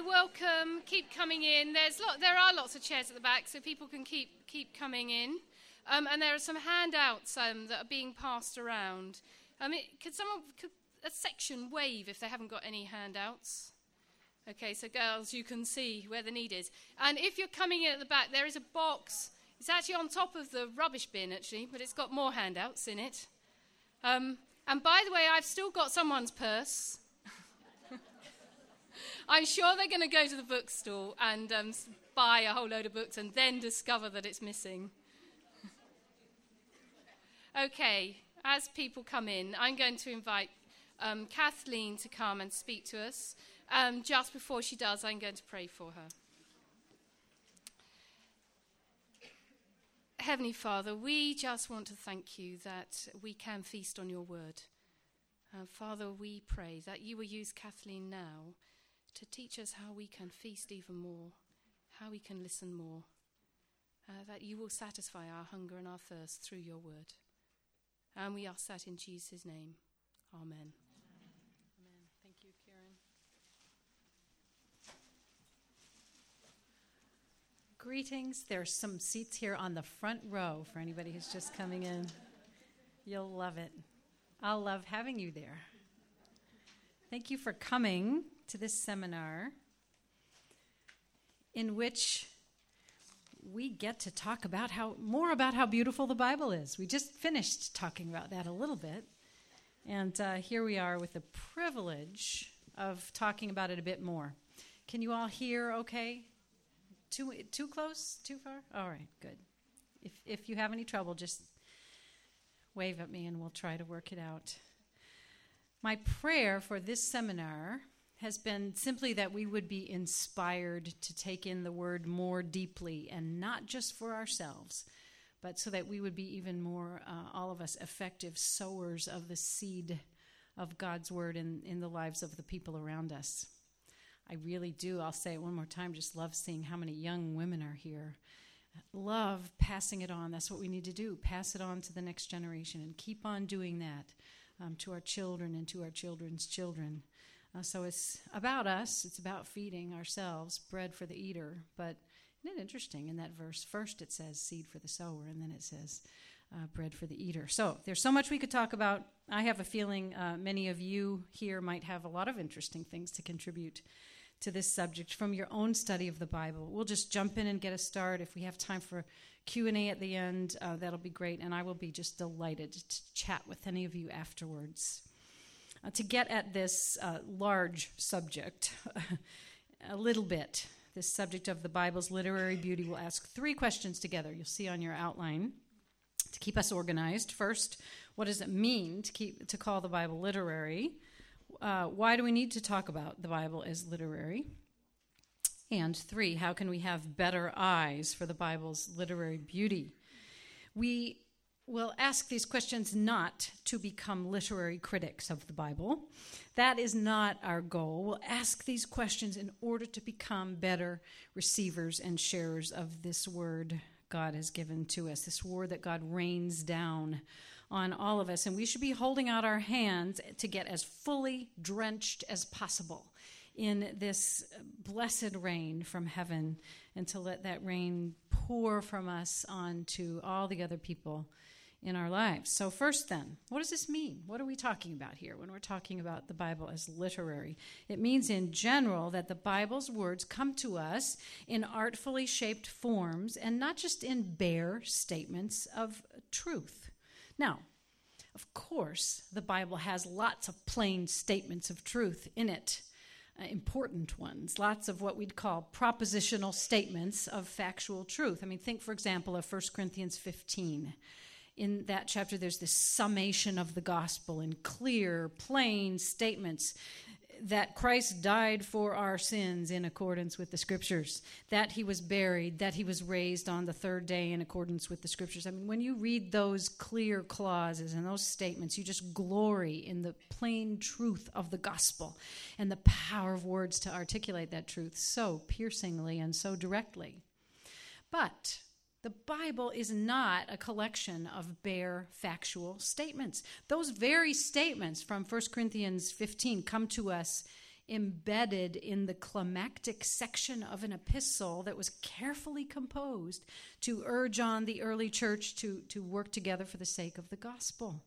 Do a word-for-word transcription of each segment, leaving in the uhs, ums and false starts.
welcome. Keep coming in. There's lot, there are lots of chairs at the back, so people can keep keep coming in. Um, and there are some handouts um, that are being passed around. Um, it, could someone, could a section wave if they haven't got any handouts? Okay, so girls, you can see where the need is. And if you're coming in at the back, there is a box. It's actually on top of the rubbish bin, actually, but it's got more handouts in it. Um, and by the way, I've still got someone's purse. I'm sure they're going to go to the bookstore and um, buy a whole load of books and then discover that it's missing. Okay, as people come in, I'm going to invite um, Kathleen to come and speak to us. Um, just before she does, I'm going to pray for her. Heavenly Father, we just want to thank you that we can feast on your word. Uh, Father, we pray that you will use Kathleen now to teach us how we can feast even more, how we can listen more, uh, that you will satisfy our hunger and our thirst through your word. And we ask that in Jesus' name. Amen. Amen. Thank you, Kieran. Greetings. There's some seats here on the front row for anybody who's just coming in. You'll love it. I'll love having you there. Thank you for coming to this seminar in which we get to talk about how more about how beautiful the Bible is. We just finished talking about that a little bit, and uh, here we are with the privilege of talking about it a bit more. Can you all hear okay? Too too close? Too far? All right, good. If if you have any trouble, just wave at me and we'll try to work it out. My prayer for this seminar has been simply that we would be inspired to take in the word more deeply, and not just for ourselves, but so that we would be even more, uh, all of us, effective sowers of the seed of God's word in, in the lives of the people around us. I really do, I'll say it one more time, just love seeing how many young women are here. Love passing it on. That's what we need to do, pass it on to the next generation and keep on doing that um, to our children and to our children's children. Uh, so it's about us. It's about feeding ourselves, bread for the eater. But isn't it interesting? In that verse, first it says seed for the sower, and then it says uh, bread for the eater. So there's so much we could talk about. I have a feeling uh, many of you here might have a lot of interesting things to contribute to this subject from your own study of the Bible. We'll just jump in and get a start. If we have time for Q and A at the end, uh, that'll be great, and I will be just delighted to chat with any of you afterwards. Uh, to get at this uh, large subject a little bit, this subject of the Bible's literary beauty, we'll ask three questions together. You'll see on your outline to keep us organized. First, what does it mean to keep to call the Bible literary? Uh, why do we need to talk about the Bible as literary? And three, how can we have better eyes for the Bible's literary beauty? We will ask these questions not to become literary critics of the Bible. That is not our goal. We'll ask these questions in order to become better receivers and sharers of this word God has given to us, this word that God rains down on all of us. And we should be holding out our hands to get as fully drenched as possible in this blessed rain from heaven, and to let that rain pour from us onto all the other people in our lives. So first then, what does this mean? What are we talking about here when we're talking about the Bible as literary? It means in general that the Bible's words come to us in artfully shaped forms and not just in bare statements of truth. Now, of course, the Bible has lots of plain statements of truth in it, uh, important ones, lots of what we'd call propositional statements of factual truth. I mean, think, for example, of First Corinthians fifteen. In that chapter, there's this summation of the gospel in clear, plain statements that Christ died for our sins in accordance with the Scriptures, that he was buried, that he was raised on the third day in accordance with the Scriptures. I mean, when you read those clear clauses and those statements, you just glory in the plain truth of the gospel and the power of words to articulate that truth so piercingly and so directly. But the Bible is not a collection of bare factual statements. Those very statements from First Corinthians fifteen come to us embedded in the climactic section of an epistle that was carefully composed to urge on the early church to, to work together for the sake of the gospel.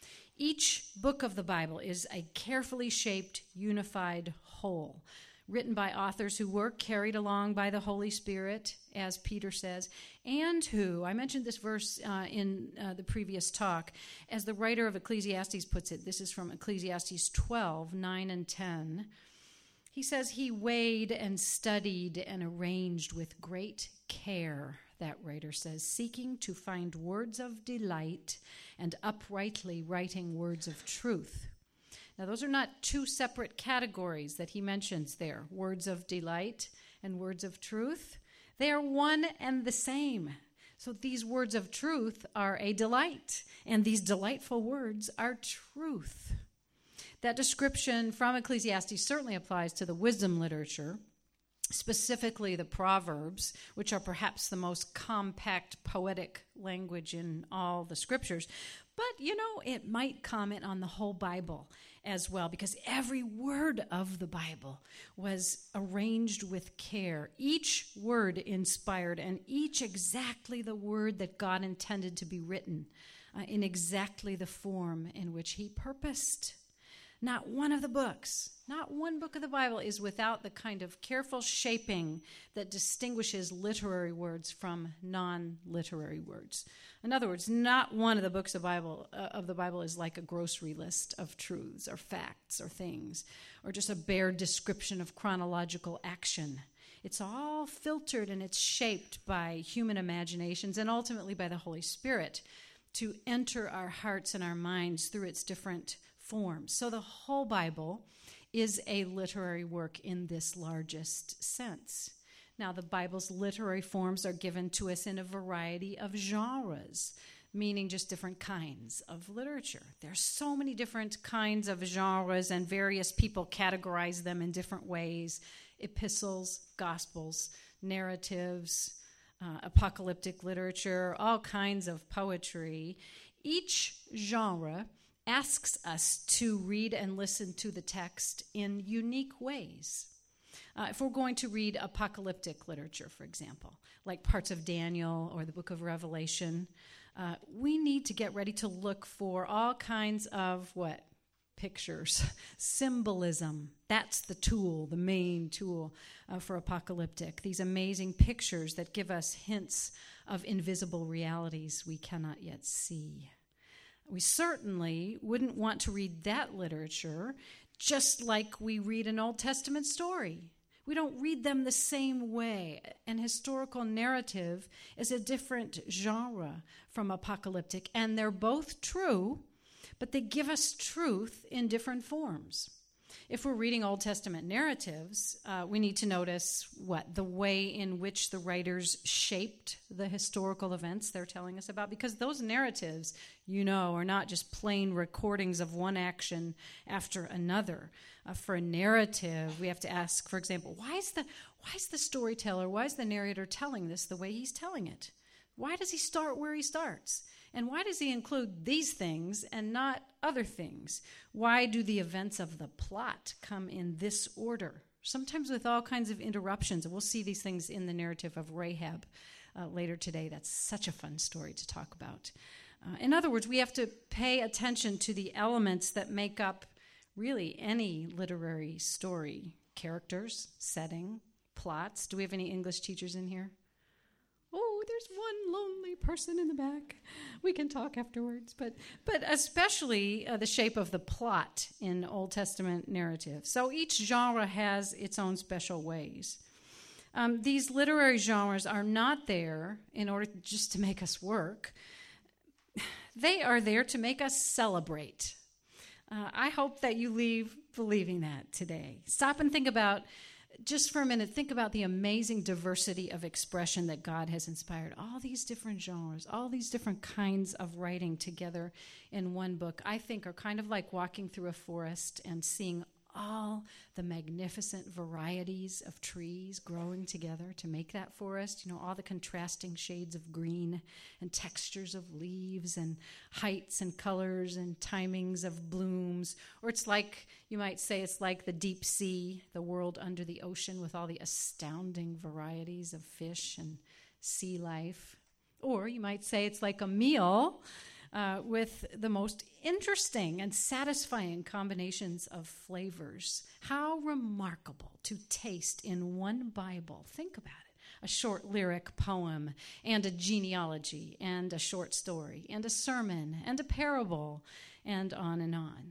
Each book of the Bible is a carefully shaped, unified whole, written by authors who were carried along by the Holy Spirit, as Peter says, and who, I mentioned this verse uh, in uh, the previous talk, as the writer of Ecclesiastes puts it, this is from Ecclesiastes twelve, nine and ten, he says, he weighed and studied and arranged with great care, that writer says, seeking to find words of delight and uprightly writing words of truth. Now, those are not two separate categories that he mentions there, words of delight and words of truth. They are one and the same. So these words of truth are a delight, and these delightful words are truth. That description from Ecclesiastes certainly applies to the wisdom literature, specifically the Proverbs, which are perhaps the most compact poetic language in all the scriptures. But, you know, it might comment on the whole Bible as well, because every word of the Bible was arranged with care, each word inspired, and each exactly the word that God intended to be written uh, in exactly the form in which he purposed. Not one of the books, not one book of the Bible is without the kind of careful shaping that distinguishes literary words from non-literary words. In other words, not one of the books of Bible uh, of the Bible is like a grocery list of truths or facts or things, or just a bare description of chronological action. It's all filtered and it's shaped by human imaginations and ultimately by the Holy Spirit to enter our hearts and our minds through its different forms. So the whole Bible is a literary work in this largest sense. Now, the Bible's literary forms are given to us in a variety of genres, meaning just different kinds of literature. There's so many different kinds of genres, and various people categorize them in different ways: epistles, gospels, narratives, uh, apocalyptic literature, all kinds of poetry. Each genre asks us to read and listen to the text in unique ways. Uh, if we're going to read apocalyptic literature, for example, like parts of Daniel or the book of Revelation, uh, we need to get ready to look for all kinds of what? Pictures, symbolism. That's the tool, the main tool uh, for apocalyptic. These amazing pictures that give us hints of invisible realities we cannot yet see. We certainly wouldn't want to read that literature just like we read an Old Testament story. We don't read them the same way. An historical narrative is a different genre from apocalyptic, and they're both true, but they give us truth in different forms. If we're reading Old Testament narratives, uh, we need to notice what? The way in which the writers shaped the historical events they're telling us about, because those narratives, you know, are not just plain recordings of one action after another. Uh, for a narrative, we have to ask, for example, why is the why is the storyteller, why is the narrator telling this the way he's telling it? Why does he start where he starts? And why does he include these things and not other things? Why do the events of the plot come in this order? Sometimes with all kinds of interruptions. And we'll see these things in the narrative of Rahab uh, later today. That's such a fun story to talk about. Uh, in other words, we have to pay attention to the elements that make up really any literary story. Characters, setting, plots. Do we have any English teachers in here? Oh, there's one lonely person in the back. We can talk afterwards. But but especially uh, the shape of the plot in Old Testament narrative. So each genre has its own special ways. Um, these literary genres are not there in order just to make us work. They are there to make us celebrate. Uh, I hope that you leave believing that today. Stop and think about Just for a minute, think about the amazing diversity of expression that God has inspired. All these different genres, all these different kinds of writing together in one book, I think are kind of like walking through a forest and seeing all the magnificent varieties of trees growing together to make that forest, you know, all the contrasting shades of green and textures of leaves and heights and colors and timings of blooms. Or it's like, you might say, it's like the deep sea, the world under the ocean with all the astounding varieties of fish and sea life. Or you might say it's like a meal uh, with the most interesting and satisfying combinations of flavors. How remarkable to taste in one Bible. Think about it. A short lyric poem and a genealogy and a short story and a sermon and a parable and on and on.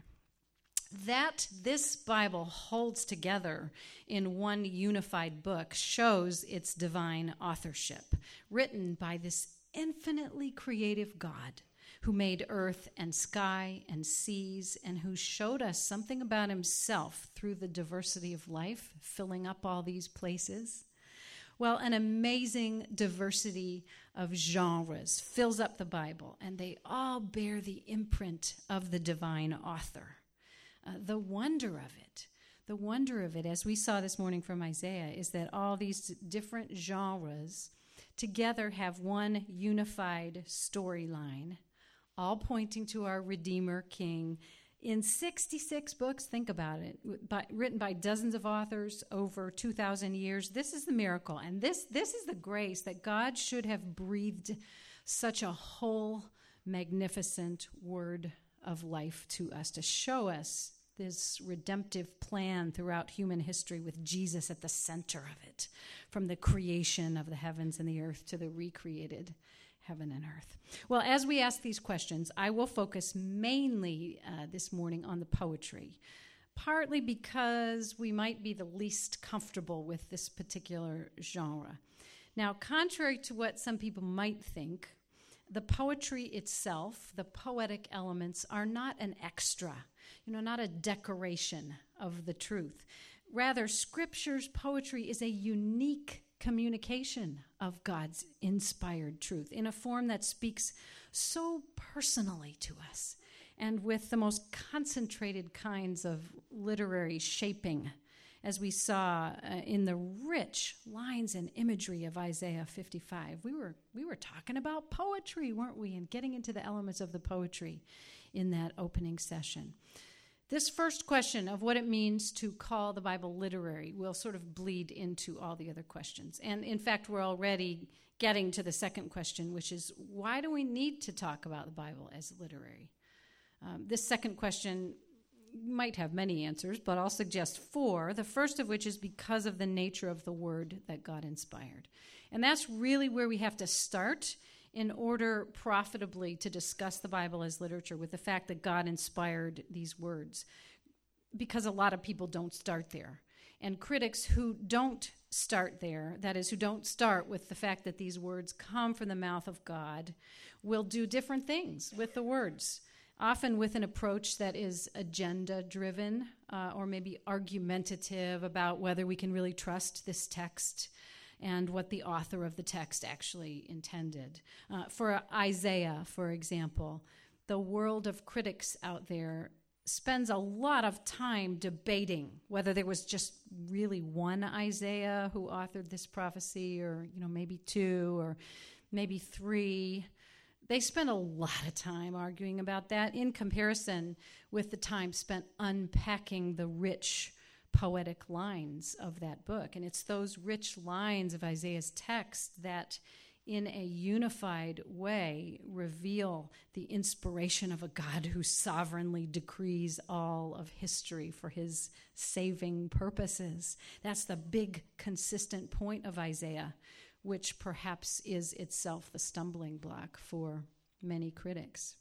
That this Bible holds together in one unified book shows its divine authorship, written by this infinitely creative God who made earth and sky and seas and who showed us something about himself through the diversity of life, filling up all these places. Well, an amazing diversity of genres fills up the Bible, and they all bear the imprint of the divine author. Uh, the wonder of it, the wonder of it, as we saw this morning from Isaiah, is that all these different genres together have one unified storyline, all pointing to our Redeemer King in sixty-six books. Think about it, by, written by dozens of authors over two thousand years. This is the miracle, and this, this is the grace that God should have breathed such a whole, magnificent word of life to us, to show us this redemptive plan throughout human history with Jesus at the center of it, from the creation of the heavens and the earth to the recreated heaven and earth. Well, as we ask these questions, I will focus mainly uh, this morning on the poetry, partly because we might be the least comfortable with this particular genre. Now, contrary to what some people might think, the poetry itself, the poetic elements, are not an extra, you know, not a decoration of the truth. Rather, Scripture's poetry is a unique communication of God's inspired truth in a form that speaks so personally to us and with the most concentrated kinds of literary shaping, as we saw uh, in the rich lines and imagery of Isaiah fifty-five. We were we were talking about poetry, weren't we, and getting into the elements of the poetry in that opening session. This first question of what it means to call the Bible literary will sort of bleed into all the other questions. And in fact, we're already getting to the second question, which is, why do we need to talk about the Bible as literary? Um, this second question might have many answers, but I'll suggest four, the first of which is because of the nature of the word that God inspired. And that's really where we have to start in order profitably to discuss the Bible as literature, with the fact that God inspired these words, because a lot of people don't start there. And critics who don't start there, that is, who don't start with the fact that these words come from the mouth of God, will do different things with the words, often with an approach that is agenda-driven uh, or maybe argumentative about whether we can really trust this text and what the author of the text actually intended. Uh, for Isaiah, for example, the world of critics out there spends a lot of time debating whether there was just really one Isaiah who authored this prophecy, or you know maybe two, or maybe three. They spend a lot of time arguing about that in comparison with the time spent unpacking the rich poetic lines of that book. And it's those rich lines of Isaiah's text that in a unified way reveal the inspiration of a God who sovereignly decrees all of history for his saving purposes. That's the big consistent point of Isaiah, which perhaps is itself the stumbling block for many critics.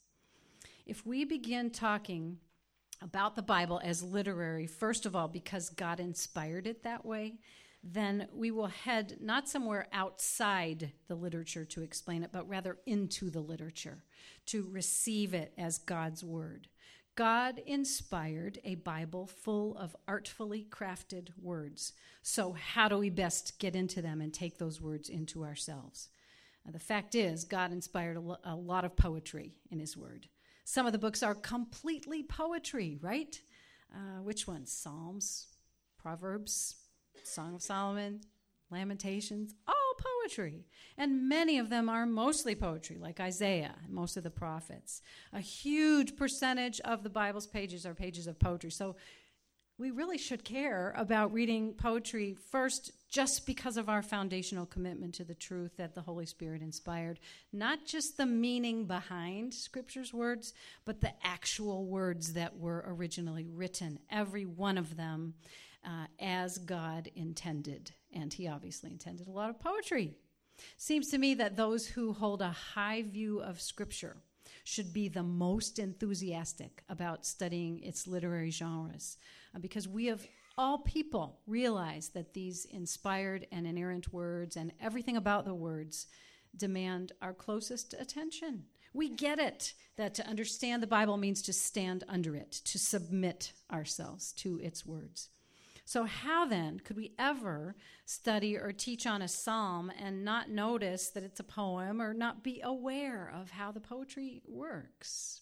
If we begin talking about the Bible as literary, first of all, because God inspired it that way, then we will head not somewhere outside the literature to explain it, but rather into the literature, to receive it as God's word. God inspired a Bible full of artfully crafted words. So how do we best get into them and take those words into ourselves? Uh, the fact is, God inspired a, lo- a lot of poetry in his word. Some of the books are completely poetry, right? Uh, which ones? Psalms, Proverbs, Song of Solomon, Lamentations, all poetry. And many of them are mostly poetry, like Isaiah, most of the prophets. A huge percentage of the Bible's pages are pages of poetry. So we really should care about reading poetry first just because of our foundational commitment to the truth that the Holy Spirit inspired. Not just the meaning behind Scripture's words, but the actual words that were originally written, every one of them uh, as God intended. And he obviously intended a lot of poetry. Seems to me that those who hold a high view of Scripture should be the most enthusiastic about studying its literary genres, uh, because we of all people realize that these inspired and inerrant words and everything about the words demand our closest attention. We get it, that to understand the Bible means to stand under it, to submit ourselves to its words. So how then could we ever study or teach on a psalm and not notice that it's a poem or not be aware of how the poetry works?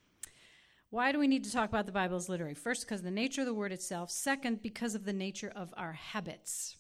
Why do we need to talk about the Bible as literary? First, because of the nature of the word itself. Second, because of the nature of our habits.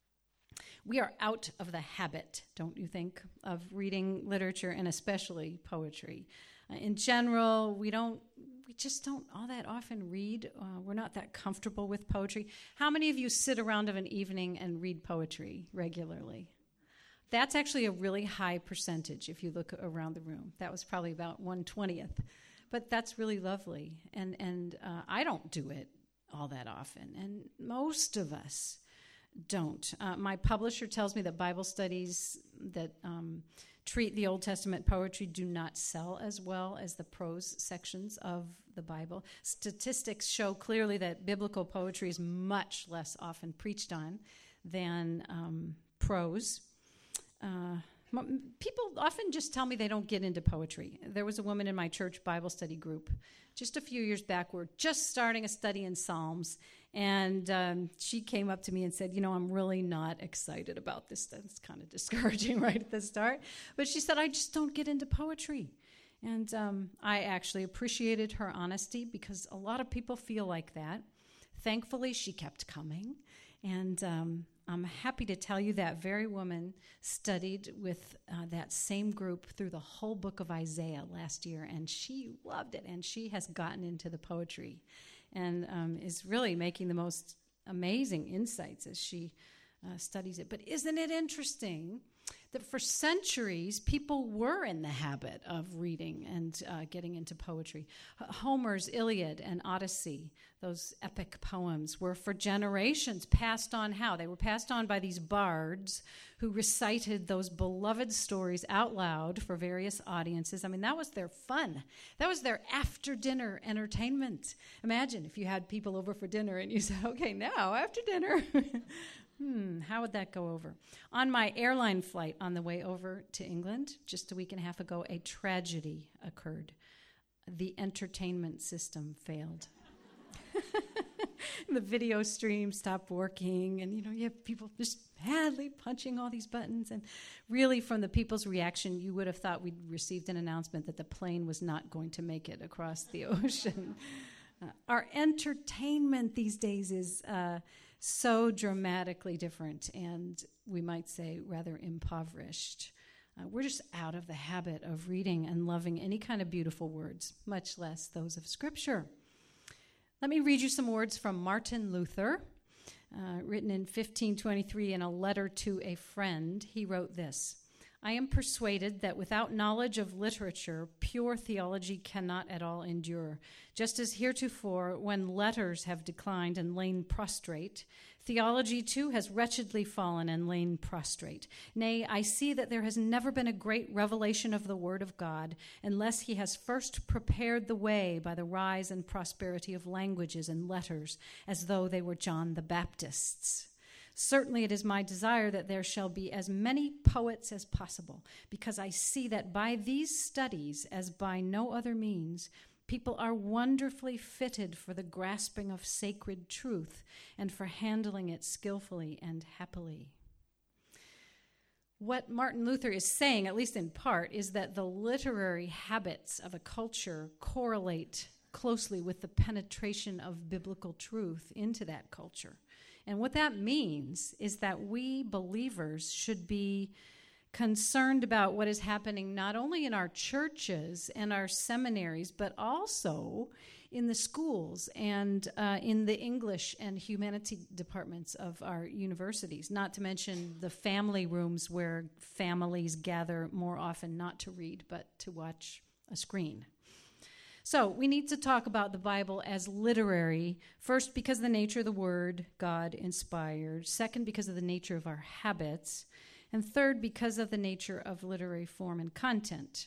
We are out of the habit, don't you think, of reading literature and especially poetry. Uh, in general, we don't We just don't all that often read. Uh, we're not that comfortable with poetry. How many of you sit around of an evening and read poetry regularly? That's actually a really high percentage if you look around the room. That was probably about one twentieth. But that's really lovely. And, and uh, I don't do it all that often. And most of us don't. Uh, my publisher tells me that Bible studies that um, treat the Old Testament poetry do not sell as well as the prose sections of the Bible. Statistics show clearly that biblical poetry is much less often preached on than um, prose. Uh, m- people often just tell me they don't get into poetry. There was a woman in my church Bible study group just a few years back. We're just starting a study in Psalms, and um, she came up to me and said, you know, I'm really not excited about this. That's kind of discouraging right at the start. But she said, I just don't get into poetry. And um, I actually appreciated her honesty because a lot of people feel like that. Thankfully, she kept coming. And um, I'm happy to tell you that very woman studied with uh, that same group through the whole book of Isaiah last year, and she loved it, and she has gotten into the poetry and um, is really making the most amazing insights as she uh, studies it. But isn't it interesting that for centuries, people were in the habit of reading and uh, getting into poetry? Homer's Iliad and Odyssey, those epic poems, were for generations passed on how? They were passed on by these bards who recited those beloved stories out loud for various audiences. I mean, that was their fun. That was their after-dinner entertainment. Imagine if you had people over for dinner and you said, okay, now after dinner. Hmm, how would that go over? On my airline flight on the way over to England, just a week and a half ago, a tragedy occurred. The entertainment system failed. The video stream stopped working, and you know, you have people just madly punching all these buttons, and really from the people's reaction, you would have thought we'd received an announcement that the plane was not going to make it across the ocean. Uh, our entertainment these days is uh, so dramatically different, and we might say rather impoverished. Uh, we're just out of the habit of reading and loving any kind of beautiful words, much less those of Scripture. Let me read you some words from Martin Luther, uh, written in fifteen twenty-three in a letter to a friend. He wrote this: I am persuaded that without knowledge of literature, pure theology cannot at all endure. Just as heretofore, when letters have declined and lain prostrate, theology too has wretchedly fallen and lain prostrate. Nay, I see that there has never been a great revelation of the Word of God unless he has first prepared the way by the rise and prosperity of languages and letters, as though they were John the Baptist's. Certainly it is my desire that there shall be as many poets as possible, because I see that by these studies, as by no other means, people are wonderfully fitted for the grasping of sacred truth and for handling it skillfully and happily. What Martin Luther is saying, at least in part, is that the literary habits of a culture correlate closely with the penetration of biblical truth into that culture. And what that means is that we believers should be concerned about what is happening not only in our churches and our seminaries, but also in the schools and uh, in the English and humanity departments of our universities, not to mention the family rooms where families gather more often not to read, but to watch a screen. So we need to talk about the Bible as literary, first because of the nature of the Word God inspired, second because of the nature of our habits, and third because of the nature of literary form and content.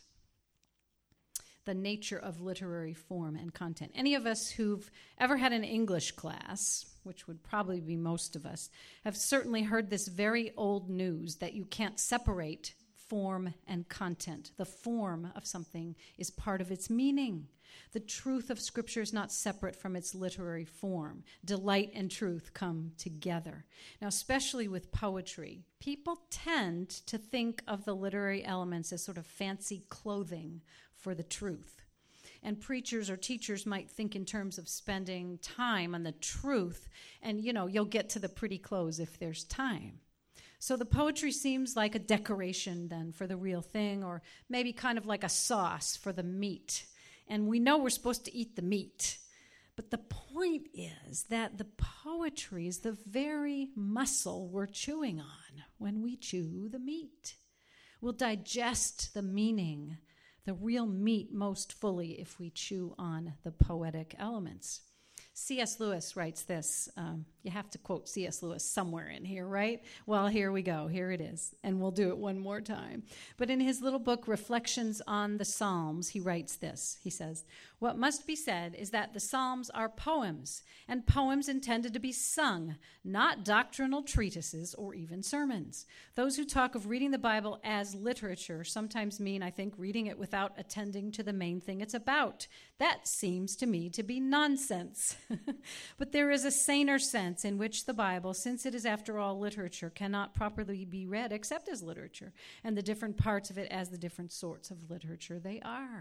The nature of literary form and content. Any of us who've ever had an English class, which would probably be most of us, have certainly heard this very old news that you can't separate form and content. The form of something is part of its meaning. The truth of Scripture is not separate from its literary form. Delight and truth come together. Now, especially with poetry, people tend to think of the literary elements as sort of fancy clothing for the truth. And preachers or teachers might think in terms of spending time on the truth, and, you know, you'll get to the pretty clothes if there's time. So the poetry seems like a decoration then for the real thing, or maybe kind of like a sauce for the meat. And we know we're supposed to eat the meat. But the point is that the poetry is the very muscle we're chewing on when we chew the meat. We'll digest the meaning, the real meat, most fully if we chew on the poetic elements. C S Lewis writes this. Um, you have to quote C S Lewis somewhere in here, right? Well, here we go. Here it is. And we'll do it one more time. But in his little book, Reflections on the Psalms, he writes this. He says, "What must be said is that the Psalms are poems, and poems intended to be sung, not doctrinal treatises or even sermons. Those who talk of reading the Bible as literature sometimes mean, I think, reading it without attending to the main thing it's about. That seems to me to be nonsense. But there is a saner sense in which the Bible, since it is after all literature, cannot properly be read except as literature, and the different parts of it as the different sorts of literature they are."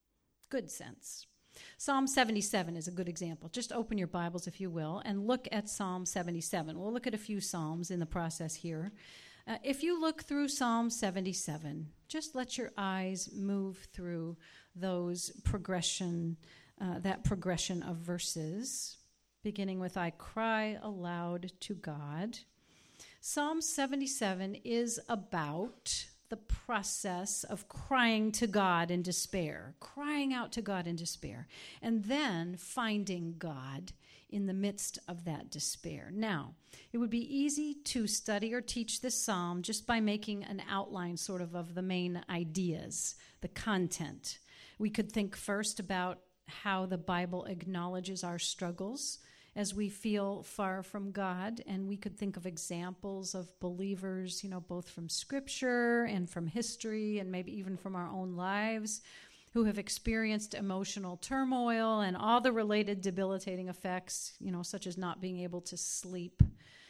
Good sense. Psalm seventy-seven is a good example. Just open your Bibles, if you will, and look at Psalm seventy-seven. We'll look at a few Psalms in the process here. Uh, if you look through Psalm seventy-seven, just let your eyes move through those progression, uh, that progression of verses, beginning with, "I cry aloud to God." Psalm seventy-seven is about the process of crying to God in despair, crying out to God in despair, and then finding God in the midst of that despair. Now, it would be easy to study or teach this psalm just by making an outline sort of of the main ideas, the content. We could think first about how the Bible acknowledges our struggles as we feel far from God, and we could think of examples of believers, you know, both from Scripture and from history and maybe even from our own lives, who have experienced emotional turmoil and all the related debilitating effects, you know, such as not being able to sleep.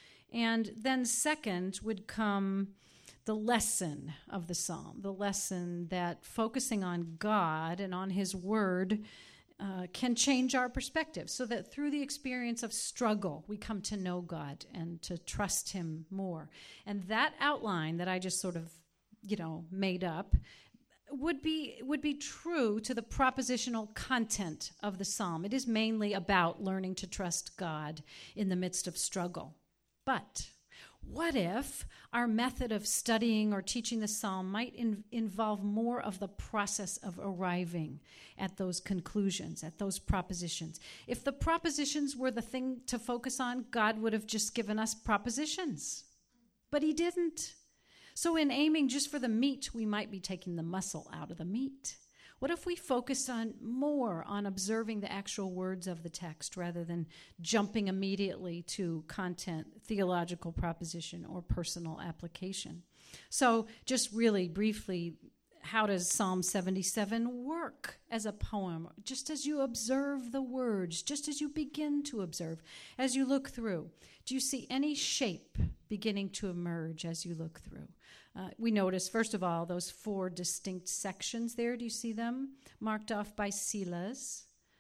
And then second would come the lesson of the psalm, the lesson that focusing on God and on His Word Uh, can change our perspective, so that through the experience of struggle, we come to know God and to trust Him more. And that outline that I just sort of, you know, made up would be would be true to the propositional content of the psalm. It is mainly about learning to trust God in the midst of struggle. But what if our method of studying or teaching the psalm might in, involve more of the process of arriving at those conclusions, at those propositions? If the propositions were the thing to focus on, God would have just given us propositions. But He didn't. So in aiming just for the meat, we might be taking the muscle out of the meat. What if we focused on more on observing the actual words of the text rather than jumping immediately to content, theological proposition, or personal application? So just really briefly, how does Psalm seventy-seven work as a poem? Just as you observe the words, just as you begin to observe, as you look through, do you see any shape beginning to emerge as you look through? Uh, we notice, first of all, those four distinct sections there. Do you see them? Marked off by Silas.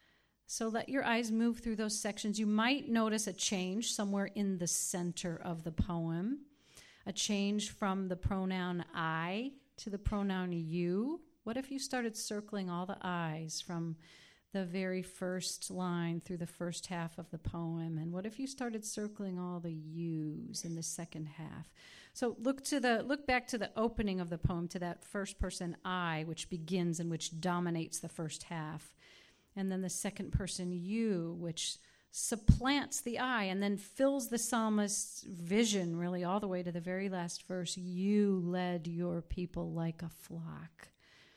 So let your eyes move through those sections. You might notice a change somewhere in the center of the poem, a change from the pronoun I to the pronoun you. What if you started circling all the I's from the very first line through the first half of the poem? And what if you started circling all the yous in the second half? So look to the look back to the opening of the poem, to that first person I, which begins and which dominates the first half. And then the second person you, which supplants the I and then fills the psalmist's vision really all the way to the very last verse. You led your people like a flock.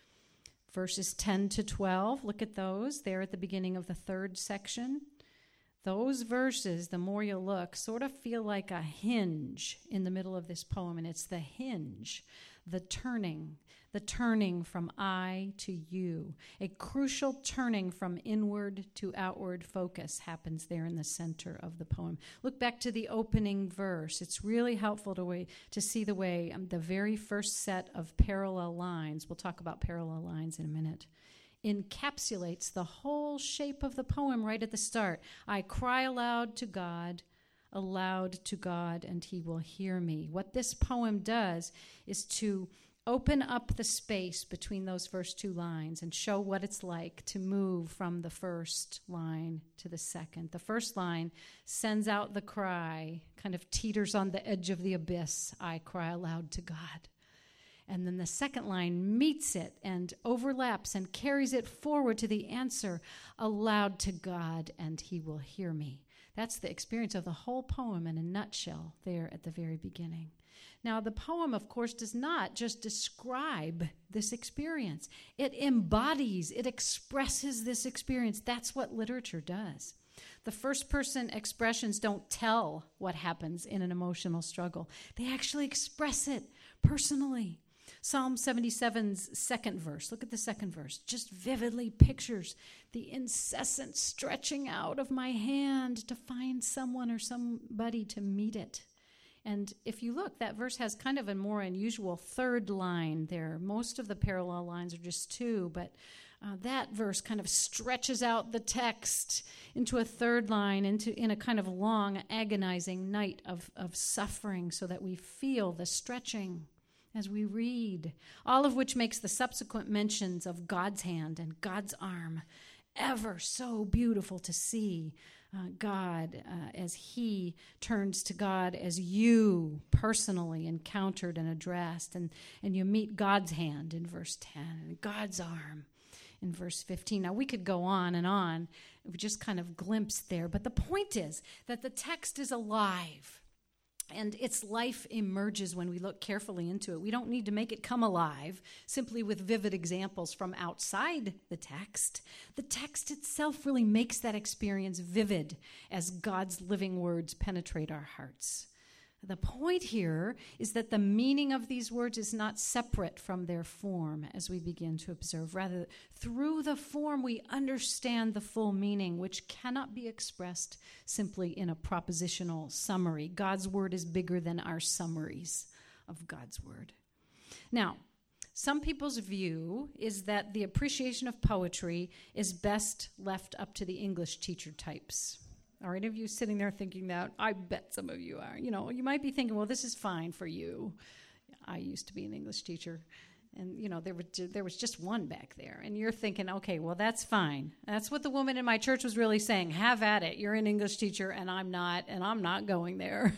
Verses ten to twelve, look at those there at the beginning of the third section. Those verses, the more you look, sort of feel like a hinge in the middle of this poem, and it's the hinge, the turning, the turning from I to you. A crucial turning from inward to outward focus happens there in the center of the poem. Look back to the opening verse. It's really helpful to, way, to see the way um, the very first set of parallel lines, we'll talk about parallel lines in a minute, encapsulates the whole shape of the poem right at the start. I cry aloud to God, aloud to God, and he will hear me. What this poem does is to open up the space between those first two lines and show what it's like to move from the first line to the second. The first line sends out the cry, kind of teeters on the edge of the abyss. I cry aloud to God. And then the second line meets it and overlaps and carries it forward to the answer, aloud to God, and he will hear me. That's the experience of the whole poem in a nutshell there at the very beginning. Now, the poem, of course, does not just describe this experience. It embodies, it expresses this experience. That's what literature does. The first-person expressions don't tell what happens in an emotional struggle. They actually express it personally. Psalm seventy-seven's second verse, look at the second verse, just vividly pictures the incessant stretching out of my hand to find someone or somebody to meet it. And if you look, that verse has kind of a more unusual third line there. Most of the parallel lines are just two, but uh, that verse kind of stretches out the text into a third line, into in a kind of long, agonizing night of, of suffering, so that we feel the stretching as we read, all of which makes the subsequent mentions of God's hand and God's arm ever so beautiful to see. Uh, God, uh, as he turns to God, as you personally encountered and addressed, and, and you meet God's hand in verse ten, and God's arm in verse fifteen. Now, we could go on and on. We just kind of glimpsed there, but the point is that the text is alive. And its life emerges when we look carefully into it. We don't need to make it come alive simply with vivid examples from outside the text. The text itself really makes that experience vivid as God's living words penetrate our hearts. The point here is that the meaning of these words is not separate from their form as we begin to observe. Rather, through the form, we understand the full meaning, which cannot be expressed simply in a propositional summary. God's word is bigger than our summaries of God's word. Now, some people's view is that the appreciation of poetry is best left up to the English teacher types. Are any of you sitting there thinking that? I bet some of you are. You know, you might be thinking, well, this is fine for you. I used to be an English teacher, and, you know, there, were, there was just one back there. And you're thinking, okay, well, that's fine. That's what the woman in my church was really saying. Have at it. You're an English teacher, and I'm not, and I'm not going there.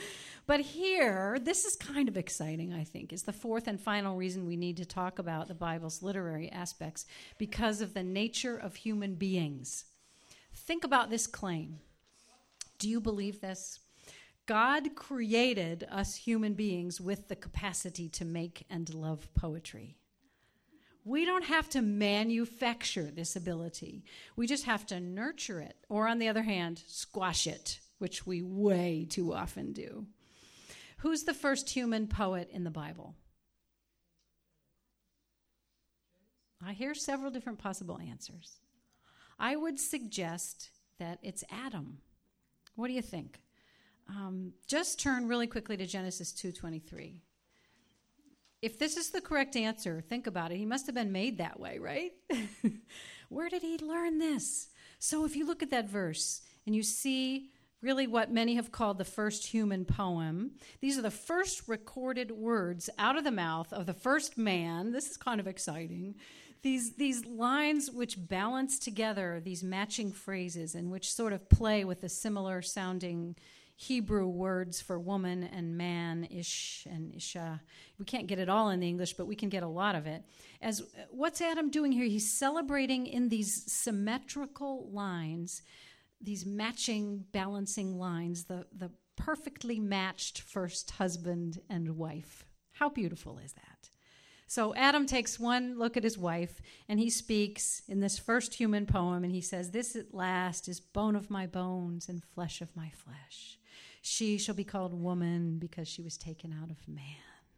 But here, this is kind of exciting, I think, is the fourth and final reason we need to talk about the Bible's literary aspects, because of the nature of human beings. Think about this claim. Do you believe this? God created us human beings with the capacity to make and love poetry. We don't have to manufacture this ability. We just have to nurture it, or on the other hand, squash it, which we way too often do. Who's the first human poet in the Bible? I hear several different possible answers. I would suggest that it's Adam. What do you think? Um, just turn really quickly to Genesis two twenty-three. If this is the correct answer, think about it. He must have been made that way, right? Where did he learn this? So if you look at that verse and you see really what many have called the first human poem, these are the first recorded words out of the mouth of the first man. This is kind of exciting. These, these lines which balance together these matching phrases and which sort of play with the similar sounding Hebrew words for woman and man, ish and isha. We can't get it all in the English, but we can get a lot of it. As what's Adam doing here? He's celebrating in these symmetrical lines, these matching, balancing lines, the, the perfectly matched first husband and wife. How beautiful is that? So Adam takes one look at his wife, and he speaks in this first human poem, and he says, "This at last is bone of my bones and flesh of my flesh. She shall be called woman because she was taken out of man."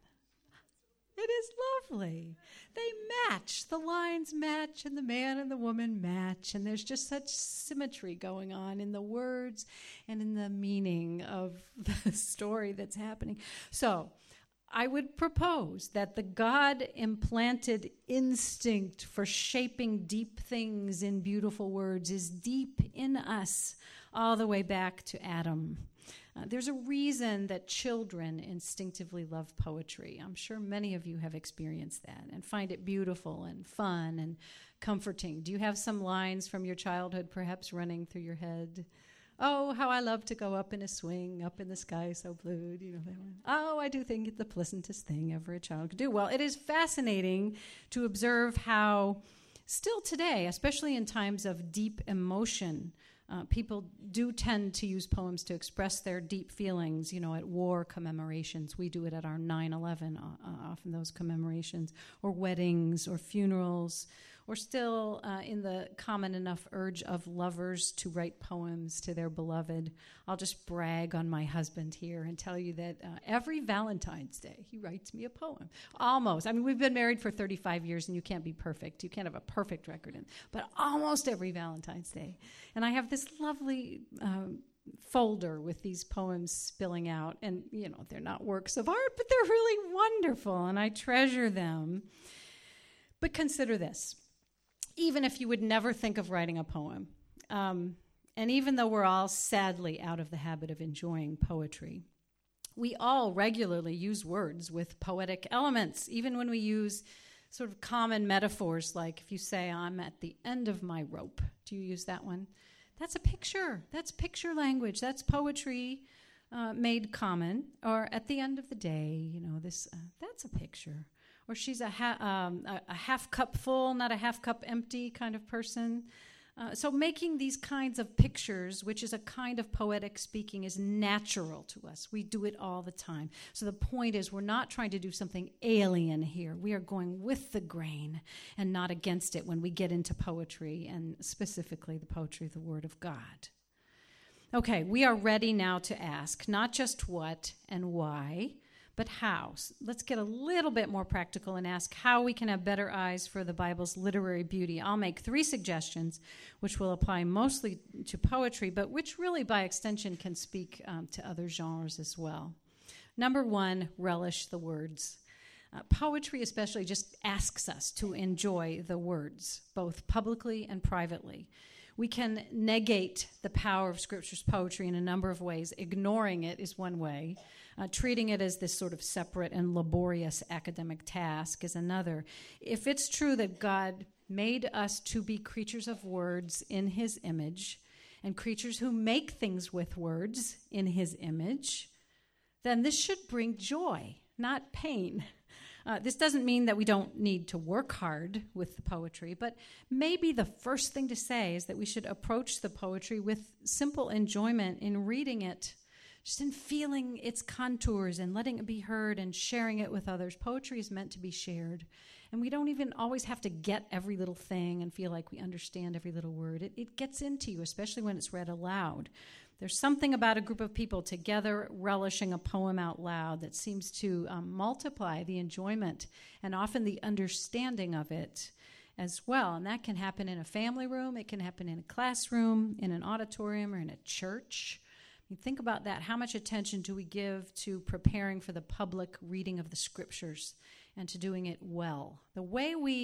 It is lovely. They match. The lines match, and the man and the woman match, and there's just such symmetry going on in the words and in the meaning of the story that's happening. So I would propose that the God-implanted instinct for shaping deep things in beautiful words is deep in us all the way back to Adam. Uh, there's a reason that children instinctively love poetry. I'm sure many of you have experienced that and find it beautiful and fun and comforting. Do you have some lines from your childhood perhaps running through your head? "Oh, how I love to go up in a swing, up in the sky so blue." Do you know that one? "Oh, I do think it's the pleasantest thing ever a child could do." Well, it is fascinating to observe how still today, especially in times of deep emotion, Uh, people do tend to use poems to express their deep feelings, you know, at war commemorations. We do it at our nine eleven, uh, uh, often those commemorations, or weddings, or funerals, or still uh, in the common enough urge of lovers to write poems to their beloved. I'll just brag on my husband here and tell you that uh, every Valentine's Day, he writes me a poem. Almost. I mean, we've been married for thirty-five years, and you can't be perfect. You can't have a perfect record, in, but almost every Valentine's Day. And I have this lovely um, folder with these poems spilling out, and, you know, they're not works of art, but they're really wonderful, and I treasure them. But consider this. Even if you would never think of writing a poem, um, and even though we're all sadly out of the habit of enjoying poetry, we all regularly use words with poetic elements, even when we use sort of common metaphors, like if you say, "I'm at the end of my rope." Do you use that one? That's a picture. That's picture language. That's poetry uh, made common. Or at the end of the day, you know, this uh, that's a picture. Or she's a, ha- um, a, a half cup full, not a half cup empty kind of person. Uh, so making these kinds of pictures, which is a kind of poetic speaking, is natural to us. We do it all the time. So the point is, we're not trying to do something alien here. We are going with the grain and not against it when we get into poetry, and specifically the poetry of the Word of God. Okay, we are ready now to ask not just what and why, but how. So let's get a little bit more practical and ask how we can have better eyes for the Bible's literary beauty. I'll make three suggestions, which will apply mostly to poetry, but which really, by extension, can speak um, to other genres as well. Number one, relish the words. Uh, poetry especially just asks us to enjoy the words, both publicly and privately. We can negate the power of Scripture's poetry in a number of ways. Ignoring it is one way. Uh, treating it as this sort of separate and laborious academic task is another. If it's true that God made us to be creatures of words in His image, and creatures who make things with words in His image, then this should bring joy, not pain. Uh, this doesn't mean that we don't need to work hard with the poetry, but maybe the first thing to say is that we should approach the poetry with simple enjoyment in reading it, just in feeling its contours and letting it be heard and sharing it with others. Poetry is meant to be shared, and we don't even always have to get every little thing and feel like we understand every little word. It, it gets into you, especially when it's read aloud. There's something about a group of people together relishing a poem out loud that seems to um, multiply the enjoyment and often the understanding of it as well. And that can happen in a family room, it can happen in a classroom, in an auditorium, or in a church. I mean, think about that. How much attention do we give to preparing for the public reading of the Scriptures and to doing it well? The way we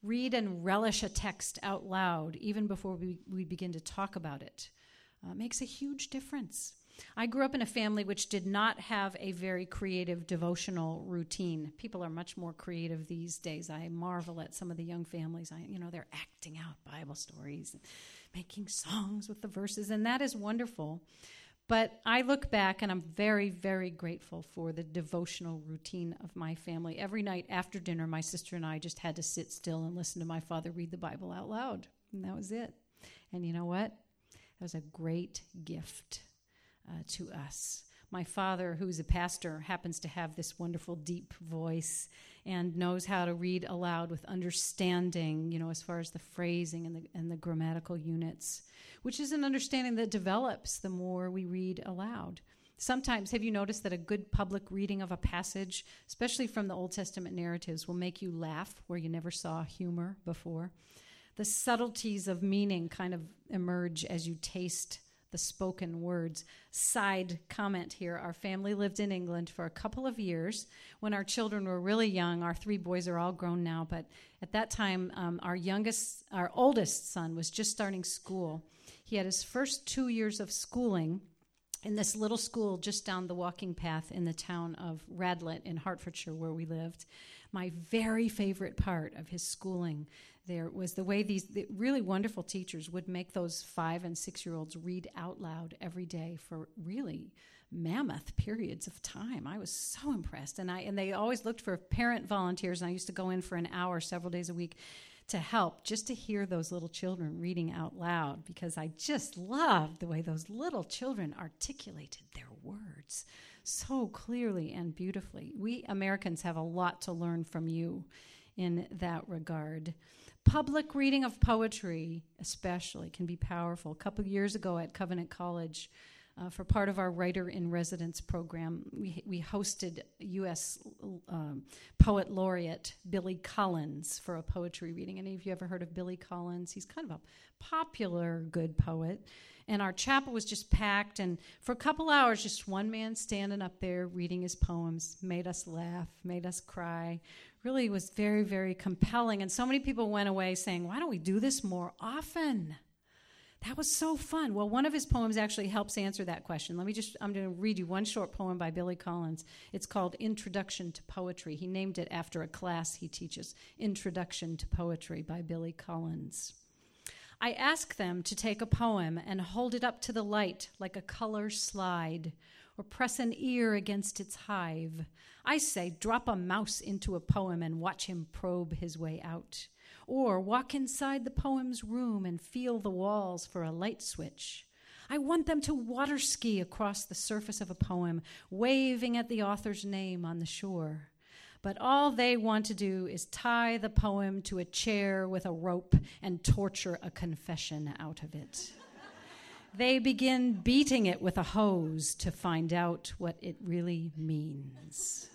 read and relish a text out loud even before we, we begin to talk about it. Uh, makes a huge difference. I grew up in a family which did not have a very creative devotional routine. People are much more creative these days. I marvel at some of the young families. I, you know, they're acting out Bible stories, and making songs with the verses, and that is wonderful. But I look back, and I'm very, very grateful for the devotional routine of my family. Every night after dinner, my sister and I just had to sit still and listen to my father read the Bible out loud, and that was it. And you know what? That was a great gift uh, to us. My father, who's a pastor, happens to have this wonderful deep voice and knows how to read aloud with understanding, you know, as far as the phrasing and the, and the grammatical units, which is an understanding that develops the more we read aloud. Sometimes, have you noticed that a good public reading of a passage, especially from the Old Testament narratives, will make you laugh where you never saw humor before? The subtleties of meaning kind of emerge as you taste the spoken words. Side comment here, our family lived in England for a couple of years when our children were really young. Our three boys are all grown now, but at that time, um, our youngest, our oldest son was just starting school. He had his first two years of schooling in this little school just down the walking path in the town of Radlett in Hertfordshire, where we lived. My very favorite part of his schooling there was the way these the really wonderful teachers would make those five and six-year-olds read out loud every day for really mammoth periods of time. I was so impressed. And I and they always looked for parent volunteers, and I used to go in for an hour several days a week to help just to hear those little children reading out loud, because I just loved the way those little children articulated their words so clearly and beautifully. We Americans have a lot to learn from you in that regard. Public reading of poetry especially can be powerful. A couple of years ago at Covenant College, uh, for part of our Writer-in-Residence program, we we hosted U S um, Poet Laureate Billy Collins for a poetry reading. Any of you ever heard of Billy Collins? He's kind of a popular good poet. And our chapel was just packed, and for a couple hours, just one man standing up there reading his poems made us laugh, made us cry. Really was very, very compelling. And so many people went away saying, why don't we do this more often? That was so fun. Well, one of his poems actually helps answer that question. Let me just, I'm going to read you one short poem by Billy Collins. It's called Introduction to Poetry. He named it after a class he teaches, Introduction to Poetry by Billy Collins. I ask them to take a poem and hold it up to the light like a color slide, or press an ear against its hive. I say, drop a mouse into a poem and watch him probe his way out. Or walk inside the poem's room and feel the walls for a light switch. I want them to water ski across the surface of a poem, waving at the author's name on the shore. But all they want to do is tie the poem to a chair with a rope and torture a confession out of it. They begin beating it with a hose to find out what it really means.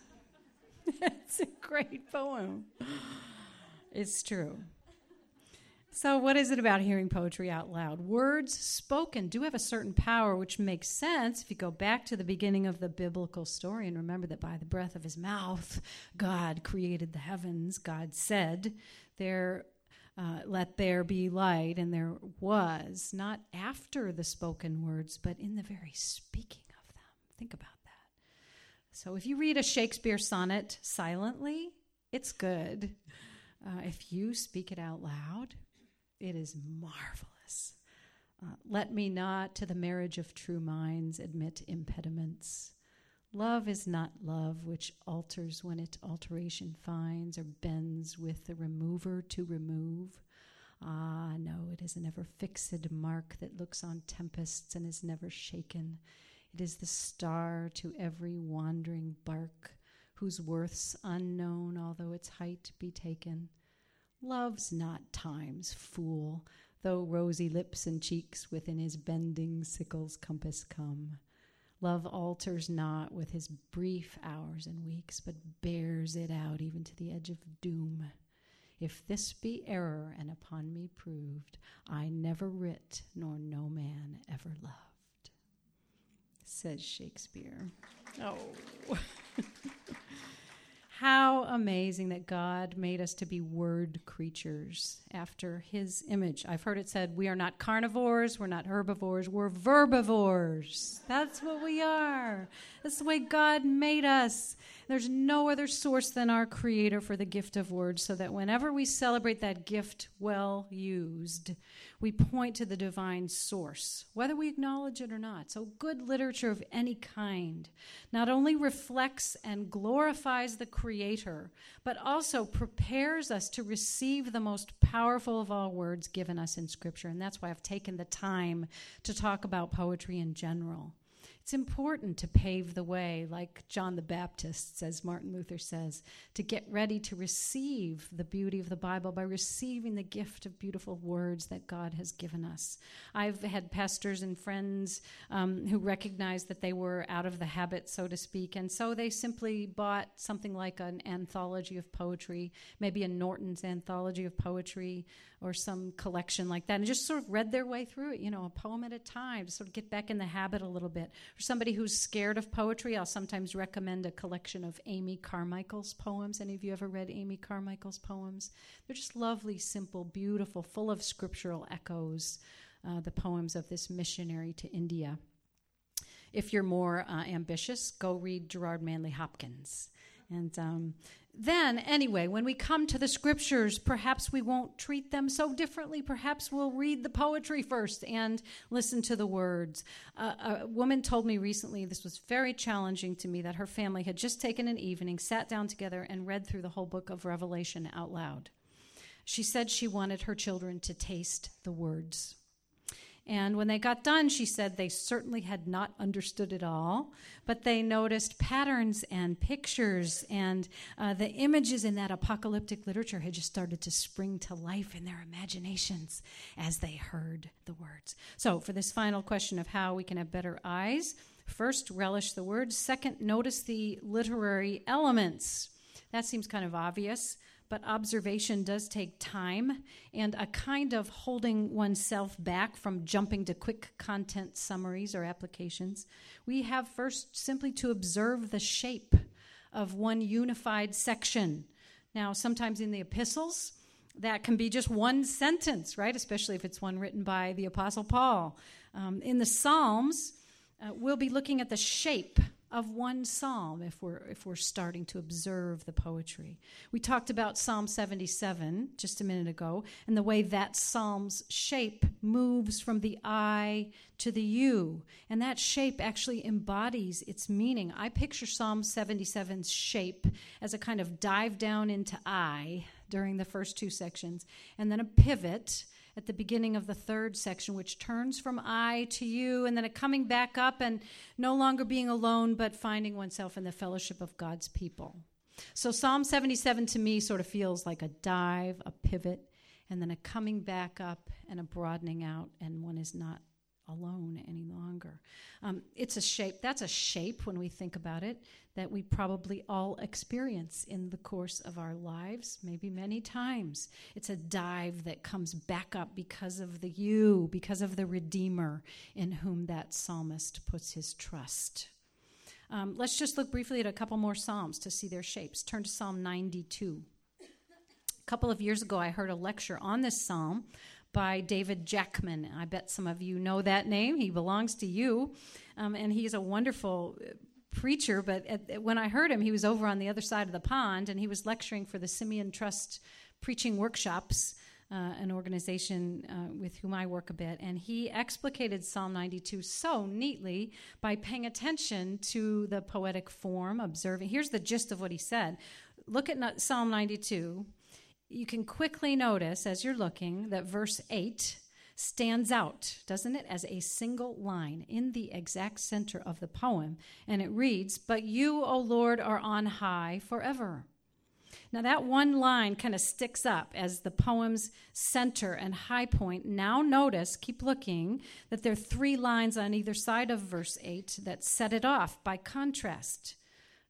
It's a great poem. It's true. So what is it about hearing poetry out loud? Words spoken do have a certain power, which makes sense if you go back to the beginning of the biblical story and remember that by the breath of his mouth, God created the heavens. God said, there, uh, let there be light, and there was, not after the spoken words, but in the very speaking of them. Think about that. So if you read a Shakespeare sonnet silently, it's good. Uh, if you speak it out loud, it is marvelous. Uh, let me not to the marriage of true minds admit impediments. Love is not love which alters when it alteration finds, or bends with the remover to remove. Ah, no, it is an ever fixed mark that looks on tempests and is never shaken. It is the star to every wandering bark, whose worth's unknown, although its height be taken. Love's not time's fool, though rosy lips and cheeks within his bending sickle's compass come. Love alters not with his brief hours and weeks, but bears it out even to the edge of doom. If this be error and upon me proved, I never writ, nor no man ever loved, says Shakespeare. Oh. How amazing that God made us to be word creatures after his image. I've heard it said, we are not carnivores, we're not herbivores, we're verbivores. That's what we are. That's the way God made us. There's no other source than our Creator for the gift of words, so that whenever we celebrate that gift well used, we point to the divine source, whether we acknowledge it or not. So good literature of any kind not only reflects and glorifies the Creator, but also prepares us to receive the most powerful of all words given us in Scripture. And that's why I've taken the time to talk about poetry in general. It's important to pave the way, like John the Baptist, as Martin Luther says, to get ready to receive the beauty of the Bible by receiving the gift of beautiful words that God has given us. I've had pastors and friends um, who recognized that they were out of the habit, so to speak, and so they simply bought something like an anthology of poetry, maybe a Norton's anthology of poetry or some collection like that, and just sort of read their way through it, you know, a poem at a time, to sort of get back in the habit a little bit. For somebody who's scared of poetry, I'll sometimes recommend a collection of Amy Carmichael's poems. Any of you ever read Amy Carmichael's poems? They're just lovely, simple, beautiful, full of scriptural echoes, uh, the poems of this missionary to India. If you're more uh, ambitious, go read Gerard Manley Hopkins. And um, then, anyway, when we come to the scriptures, perhaps we won't treat them so differently. Perhaps we'll read the poetry first and listen to the words. Uh, a woman told me recently, this was very challenging to me, that her family had just taken an evening, sat down together, and read through the whole book of Revelation out loud. She said she wanted her children to taste the words. And when they got done, she said they certainly had not understood it all, but they noticed patterns and pictures, and uh, the images in that apocalyptic literature had just started to spring to life in their imaginations as they heard the words. So for this final question of how we can have better eyes, first, relish the words. Second, notice the literary elements. That seems kind of obvious, but observation does take time and a kind of holding oneself back from jumping to quick content summaries or applications. We have first simply to observe the shape of one unified section. Now, sometimes in the epistles, that can be just one sentence, right? Especially if it's one written by the Apostle Paul. Um, in the Psalms, uh, we'll be looking at the shape of one psalm if we're if we're starting to observe the poetry. We talked about Psalm seventy-seven just a minute ago, and the way that psalm's shape moves from the I to the you, and that shape actually embodies its meaning. I picture Psalm seventy-seven's shape as a kind of dive down into I during the first two sections, and then a pivot at the beginning of the third section, which turns from I to you, and then a coming back up and no longer being alone, but finding oneself in the fellowship of God's people. So Psalm seventy-seven to me sort of feels like a dive, a pivot, and then a coming back up and a broadening out, and one is not alone any longer. Um, it's a shape, that's a shape when we think about it, that we probably all experience in the course of our lives, maybe many times. It's a dive that comes back up because of the you, because of the Redeemer in whom that psalmist puts his trust. Um, let's just look briefly at a couple more psalms to see their shapes. Turn to Psalm ninety-two. A couple of years ago, I heard a lecture on this psalm by David Jackman. I bet some of you know that name. He belongs to you, um, and he's a wonderful preacher, but at, when I heard him, he was over on the other side of the pond, and he was lecturing for the Simeon Trust Preaching Workshops, uh, an organization uh, with whom I work a bit, and he explicated Psalm ninety-two so neatly by paying attention to the poetic form, observing. Here's the gist of what he said. Look at Psalm ninety-two. You can quickly notice, as you're looking, that verse eight stands out, doesn't it, as a single line in the exact center of the poem. And it reads, "But you, O Lord, are on high forever." Now that one line kind of sticks up as the poem's center and high point. Now notice, keep looking, that there are three lines on either side of verse eight that set it off by contrast.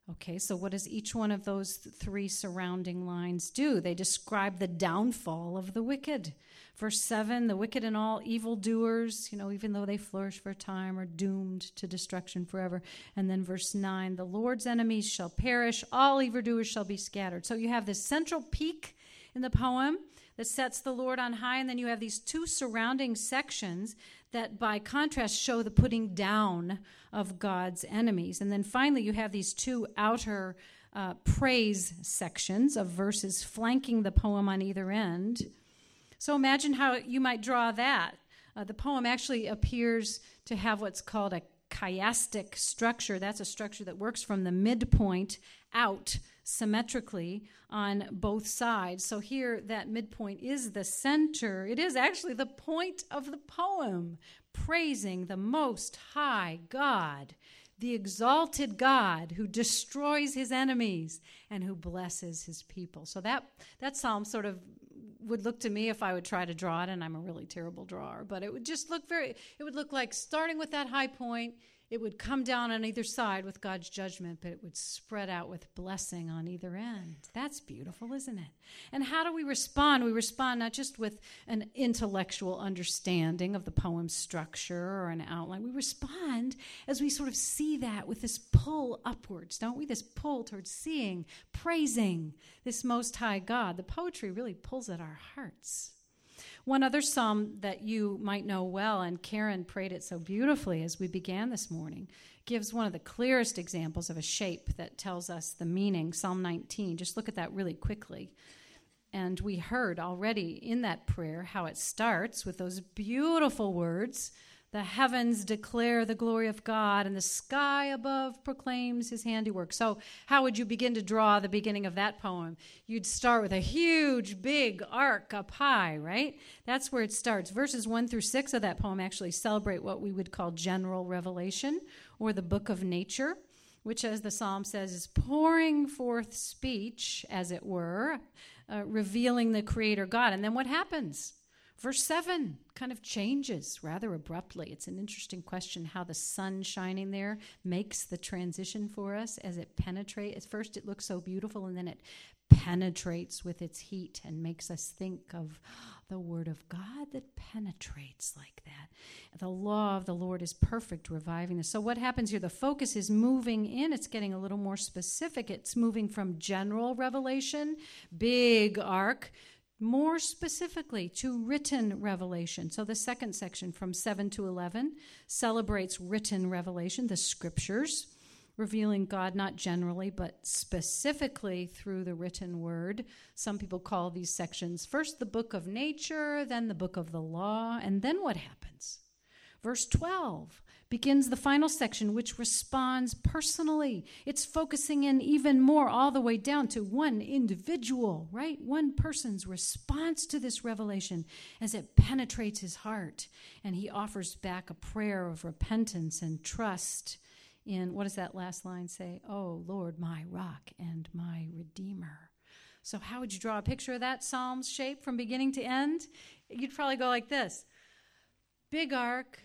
Okay, so what does each one of those th- three surrounding lines do? They describe the downfall of the wicked. Verse seven, the wicked and all evildoers, you know, even though they flourish for a time, are doomed to destruction forever. And then verse nine, the Lord's enemies shall perish, all evildoers shall be scattered. So you have this central peak in the poem that sets the Lord on high, and then you have these two surrounding sections that by contrast show the putting down of God's enemies. And then finally you have these two outer uh, praise sections of verses flanking the poem on either end. So imagine how you might draw that. Uh, the poem actually appears to have what's called a chiastic structure. That's a structure that works from the midpoint out symmetrically on both sides. So here, that midpoint is the center. It is actually the point of the poem, praising the Most High God, the exalted God who destroys his enemies and who blesses his people. So that, that psalm sort of would look to me, if I would try to draw it, and I'm a really terrible drawer, but it would just look very, it would look like starting with that high point, it would come down on either side with God's judgment, but it would spread out with blessing on either end. That's beautiful, isn't it? And how do we respond? We respond not just with an intellectual understanding of the poem's structure or an outline. We respond as we sort of see that with this pull upwards, don't we? This pull towards seeing, praising this Most High God. The poetry really pulls at our hearts. One other psalm that you might know well, and Karen prayed it so beautifully as we began this morning, gives one of the clearest examples of a shape that tells us the meaning. Psalm nineteen. Just look at that really quickly. And we heard already in that prayer how it starts with those beautiful words, the heavens declare the glory of God, and the sky above proclaims his handiwork. So how would you begin to draw the beginning of that poem? You'd start with a huge, big arc up high, right? That's where it starts. Verses one through six of that poem actually celebrate what we would call general revelation, or the book of nature, which, as the psalm says, is pouring forth speech, as it were, uh, revealing the Creator God. And then what happens? Verse seven kind of changes rather abruptly. It's an interesting question how the sun shining there makes the transition for us as it penetrates. At first it looks so beautiful, and then it penetrates with its heat and makes us think of the Word of God that penetrates like that. The law of the Lord is perfect, reviving us. So what happens here? The focus is moving in. It's getting a little more specific. It's moving from general revelation, big arc, more specifically to written revelation. So the second section from seven to eleven celebrates written revelation, the scriptures, revealing God not generally but specifically through the written word. Some people call these sections first the book of nature, then the book of the law, and then what happens? Verse twelve begins the final section, which responds personally. It's focusing in even more all the way down to one individual, right? One person's response to this revelation as it penetrates his heart. And he offers back a prayer of repentance and trust in, what does that last line say? Oh, Lord, my rock and my redeemer. So how would you draw a picture of that psalm's shape from beginning to end? You'd probably go like this. Big arc,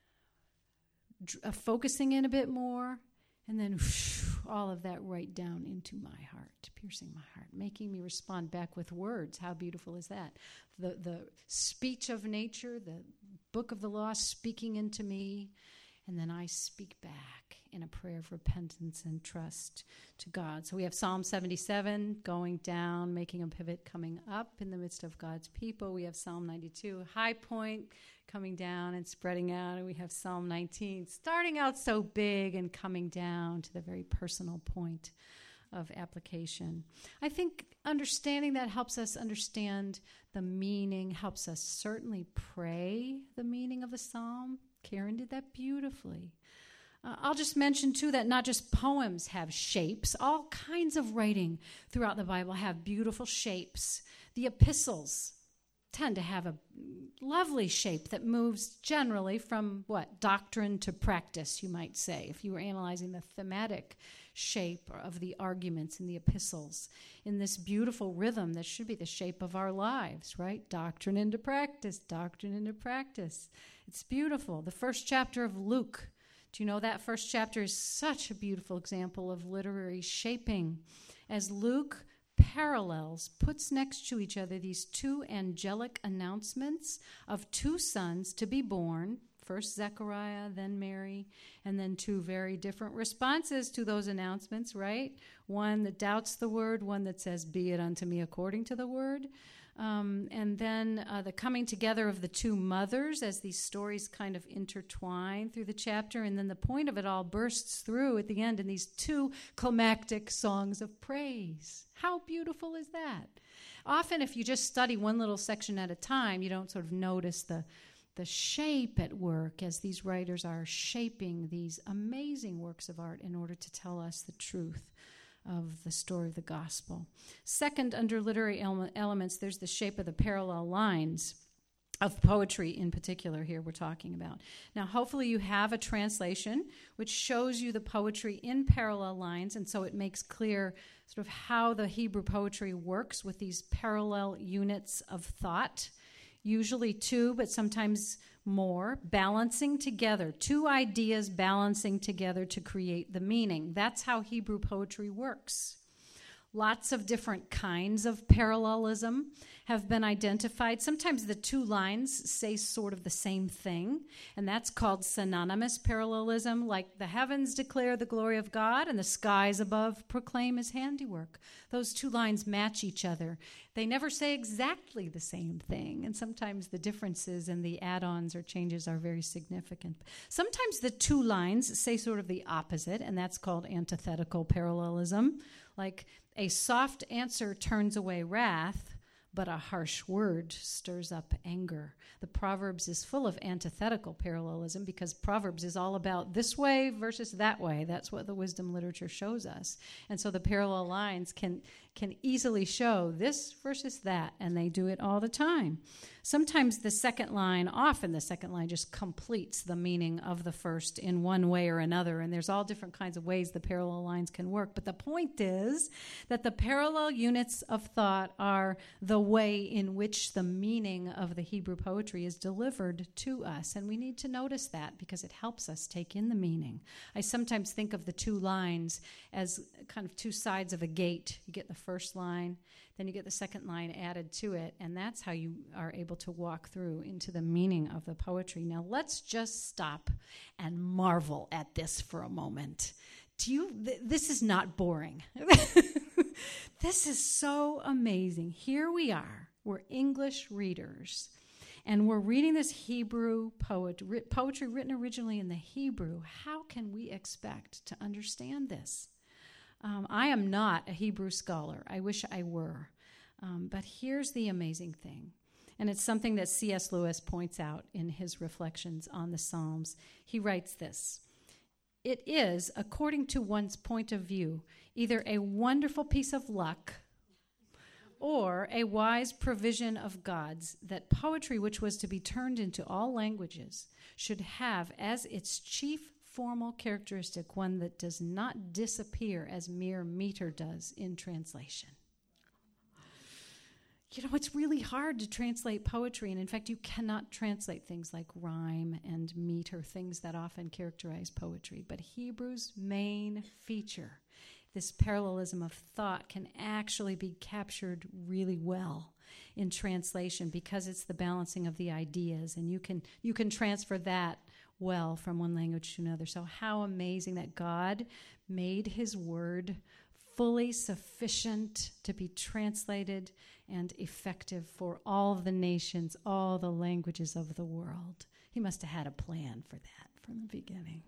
Uh, focusing in a bit more, and then whoosh, all of that right down into my heart, piercing my heart, making me respond back with words. How beautiful is that? The the speech of nature, the book of the law speaking into me, and then I speak back in a prayer of repentance and trust to God. So we have Psalm seventy-seven going down, making a pivot, coming up in the midst of God's people. We have Psalm ninety-two, high point, coming down and spreading out. And we have Psalm nineteen, starting out so big and coming down to the very personal point of application. I think understanding that helps us understand the meaning, helps us certainly pray the meaning of a psalm. Karen did that beautifully. Uh, I'll just mention, too, that not just poems have shapes. All kinds of writing throughout the Bible have beautiful shapes. The epistles tend to have a lovely shape that moves generally from, what, doctrine to practice, you might say, if you were analyzing the thematic shape of the arguments in the epistles, in this beautiful rhythm that should be the shape of our lives, right? Doctrine into practice, doctrine into practice. It's beautiful. The first chapter of Luke Do you know that first chapter is such a beautiful example of literary shaping, as Luke parallels, puts next to each other these two angelic announcements of two sons to be born, first Zechariah, then Mary, and then two very different responses to those announcements, right? One that doubts the word, one that says, be it unto me according to the word. Um, and then uh, the coming together of the two mothers as these stories kind of intertwine through the chapter. And then the point of it all bursts through at the end in these two climactic songs of praise. How beautiful is that? Often if you just study one little section at a time, you don't sort of notice the the shape at work as these writers are shaping these amazing works of art in order to tell us the truth of the story of the gospel. Second, under literary ele- elements, there's the shape of the parallel lines of poetry in particular here we're talking about. Now, hopefully you have a translation which shows you the poetry in parallel lines, and so it makes clear sort of how the Hebrew poetry works with these parallel units of thought, usually two, but sometimes more, balancing together, two ideas balancing together to create the meaning. That's how Hebrew poetry works. Lots of different kinds of parallelism have been identified. Sometimes the two lines say sort of the same thing, and that's called synonymous parallelism, like the heavens declare the glory of God and the skies above proclaim his handiwork. Those two lines match each other. They never say exactly the same thing, and sometimes the differences and the add-ons or changes are very significant. Sometimes the two lines say sort of the opposite, and that's called antithetical parallelism, like a soft answer turns away wrath, but a harsh word stirs up anger. The Proverbs is full of antithetical parallelism because Proverbs is all about this way versus that way. That's what the wisdom literature shows us. And so the parallel lines can can easily show this versus that, and they do it all the time. Sometimes the second line, often the second line just completes the meaning of the first in one way or another, and there's all different kinds of ways the parallel lines can work. But the point is that the parallel units of thought are the way in which the meaning of the Hebrew poetry is delivered to us, and we need to notice that because it helps us take in the meaning. I sometimes think of the two lines as kind of two sides of a gate. You get the first line, then you get the second line added to it, and that's how you are able to walk through into the meaning of the poetry. Now let's just stop and marvel at this for a moment. Do you? Th- this is not boring. This is so amazing. Here we are. We're English readers, and we're reading this Hebrew poet, ri- poetry written originally in the Hebrew. How can we expect to understand this? Um, I am not a Hebrew scholar. I wish I were. Um, but here's the amazing thing, and it's something that C S Lewis points out in his reflections on the Psalms. He writes this: it is, according to one's point of view, either a wonderful piece of luck or a wise provision of God's that poetry, which was to be turned into all languages, should have as its chief formal characteristic one that does not disappear as mere meter does in translation. You know, it's really hard to translate poetry, and in fact, you cannot translate things like rhyme and meter, things that often characterize poetry. But Hebrew's main feature, this parallelism of thought, can actually be captured really well in translation because it's the balancing of the ideas, and you can you can transfer that well from one language to another. So how amazing that God made his word fully sufficient to be translated and effective for all of the nations, all the languages of the world. He must have had a plan for that from the beginning.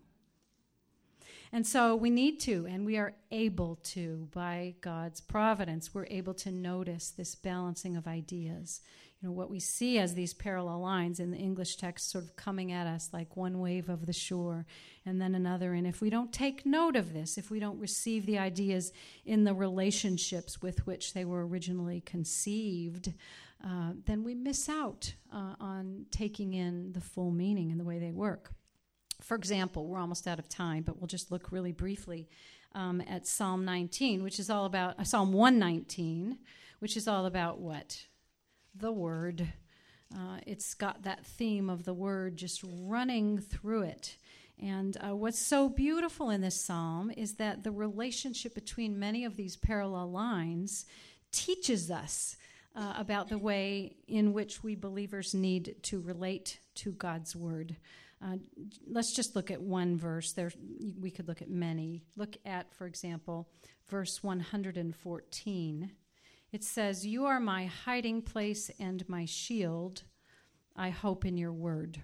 And so we need to, and we are able to, by God's providence, we're able to notice this balancing of ideas. You know, what we see as these parallel lines in the English text sort of coming at us like one wave of the shore and then another. And if we don't take note of this, if we don't receive the ideas in the relationships with which they were originally conceived, uh, then we miss out uh, on taking in the full meaning and the way they work. For example, we're almost out of time, but we'll just look really briefly um, at Psalm nineteen, which is all about, uh, Psalm one nineteen, which is all about what? The Word. Uh, it's got that theme of the Word just running through it. And uh, what's so beautiful in this psalm is that the relationship between many of these parallel lines teaches us uh, about the way in which we believers need to relate to God's word. Uh, let's just look at one verse. There, we could look at many. Look at, for example, verse one hundred fourteen. It says, "You are my hiding place and my shield. I hope in your word."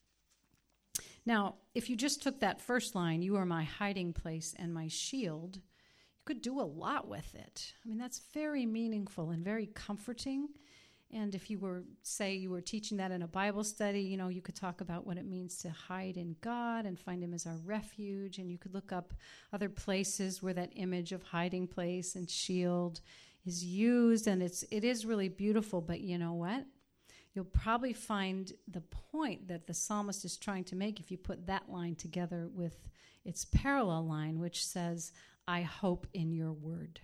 Now, if you just took that first line, "You are my hiding place and my shield," you could do a lot with it. I mean, that's very meaningful and very comforting. And if you were, say, you were teaching that in a Bible study, you know, you could talk about what it means to hide in God and find him as our refuge. And you could look up other places where that image of hiding place and shield is used. And it's, it is really beautiful. But you know what? You'll probably find the point that the psalmist is trying to make if you put that line together with its parallel line, which says, "I hope in your word."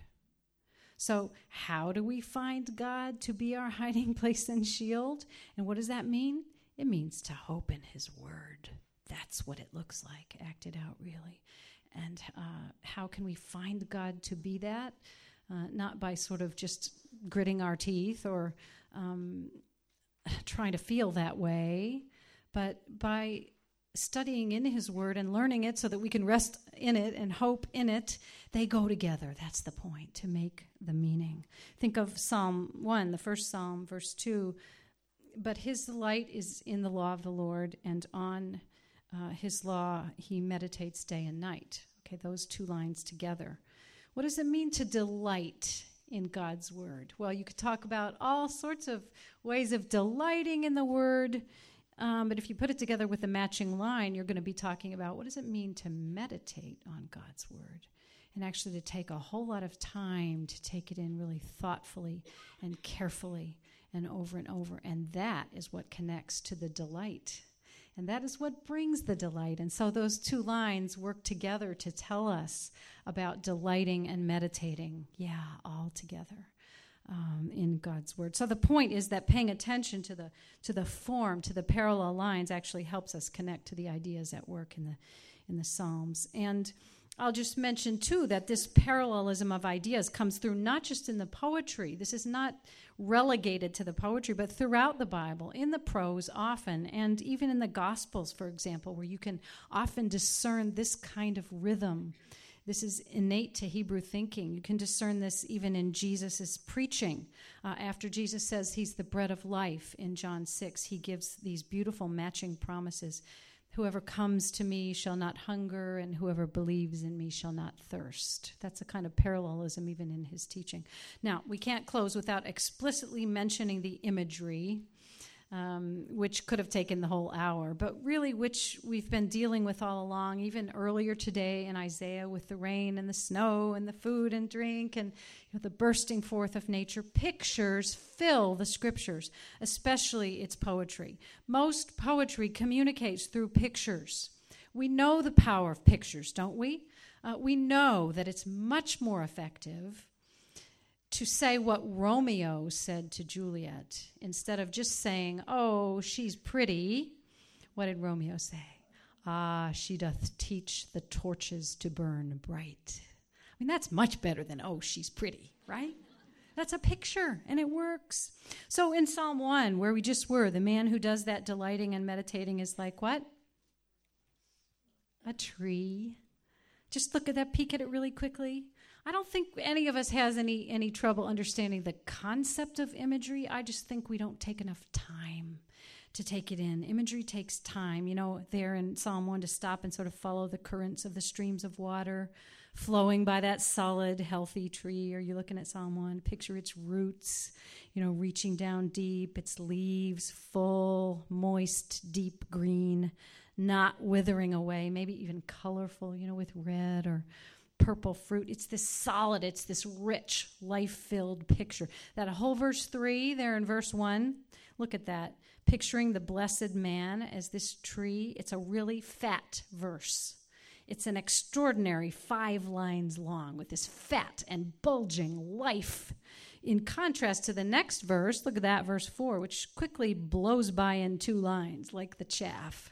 So how do we find God to be our hiding place and shield? And what does that mean? It means to hope in his word. That's what it looks like, acted out really. And uh, how can we find God to be that? Uh, not by sort of just gritting our teeth or um, trying to feel that way, but by studying in his word and learning it so that we can rest in it and hope in it. They go together. That's the point, to make the meaning. Think of Psalm one, the first Psalm, verse two. "But his delight is in the law of the Lord, and on uh, his law he meditates day and night." Okay, those two lines together. What does it mean to delight in God's word? Well, you could talk about all sorts of ways of delighting in the word. Um, but if you put it together with a matching line, you're going to be talking about what does it mean to meditate on God's word, and actually to take a whole lot of time to take it in really thoughtfully and carefully and over and over. And that is what connects to the delight. And that is what brings the delight. And so those two lines work together to tell us about delighting and meditating. Yeah, all together. Um, in God's word. So the point is that paying attention to the to the form, to the parallel lines, actually helps us connect to the ideas at work in the in the Psalms. And I'll just mention too that this parallelism of ideas comes through not just in the poetry. This is not relegated to the poetry, but throughout the Bible, in the prose often, and even in the Gospels, for example, where you can often discern this kind of rhythm. This is innate to Hebrew thinking. You can discern this even in Jesus' preaching. Uh, after Jesus says he's the bread of life in John six, he gives these beautiful matching promises. "Whoever comes to me shall not hunger, and whoever believes in me shall not thirst." That's a kind of parallelism even in his teaching. Now, we can't close without explicitly mentioning the imagery, Um, which could have taken the whole hour, but really which we've been dealing with all along, even earlier today in Isaiah with the rain and the snow and the food and drink and you know, the bursting forth of nature. Pictures fill the scriptures, especially its poetry. Most poetry communicates through pictures. We know the power of pictures, don't we? Uh, we know that it's much more effective to say what Romeo said to Juliet, instead of just saying, "Oh, she's pretty." What did Romeo say? "Ah, she doth teach the torches to burn bright." I mean, that's much better than, "Oh, she's pretty," right? That's a picture, and it works. So in Psalm one, where we just were, the man who does that delighting and meditating is like what? A tree. Just look at that, peek at it really quickly. I don't think any of us has any, any trouble understanding the concept of imagery. I just think we don't take enough time to take it in. Imagery takes time. You know, there in Psalm one, to stop and sort of follow the currents of the streams of water flowing by that solid, healthy tree. Or you're looking at Psalm one, picture its roots, you know, reaching down deep, its leaves full, moist, deep green, not withering away, maybe even colorful, you know, with red or purple fruit. It's this solid, it's this rich, life-filled picture. That whole verse three there in verse one, look at that. Picturing the blessed man as this tree. It's a really fat verse. It's an extraordinary five lines long with this fat and bulging life. In contrast to the next verse, look at that, verse four, which quickly blows by in two lines like the chaff.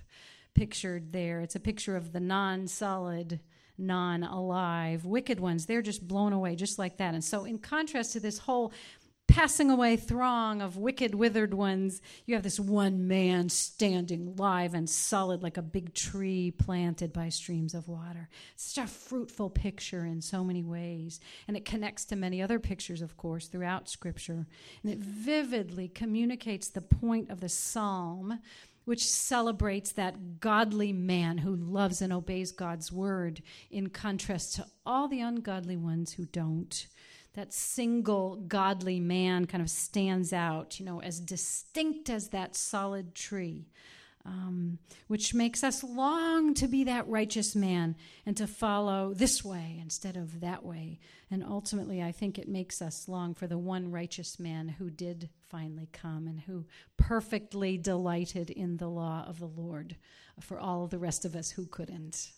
pictured there. It's a picture of the non-solid, non-alive, wicked ones. They're just blown away just like that. And so in contrast to this whole passing away throng of wicked, withered ones, you have this one man standing live and solid like a big tree planted by streams of water. It's such a fruitful picture in so many ways. And it connects to many other pictures, of course, throughout Scripture. And it vividly communicates the point of the psalm, which celebrates that godly man who loves and obeys God's word, in contrast to all the ungodly ones who don't. That single godly man kind of stands out, you know, as distinct as that solid tree, um, which makes us long to be that righteous man and to follow this way instead of that way. And ultimately, I think it makes us long for the one righteous man who did finally come and who perfectly delighted in the law of the Lord for all of the rest of us who couldn't.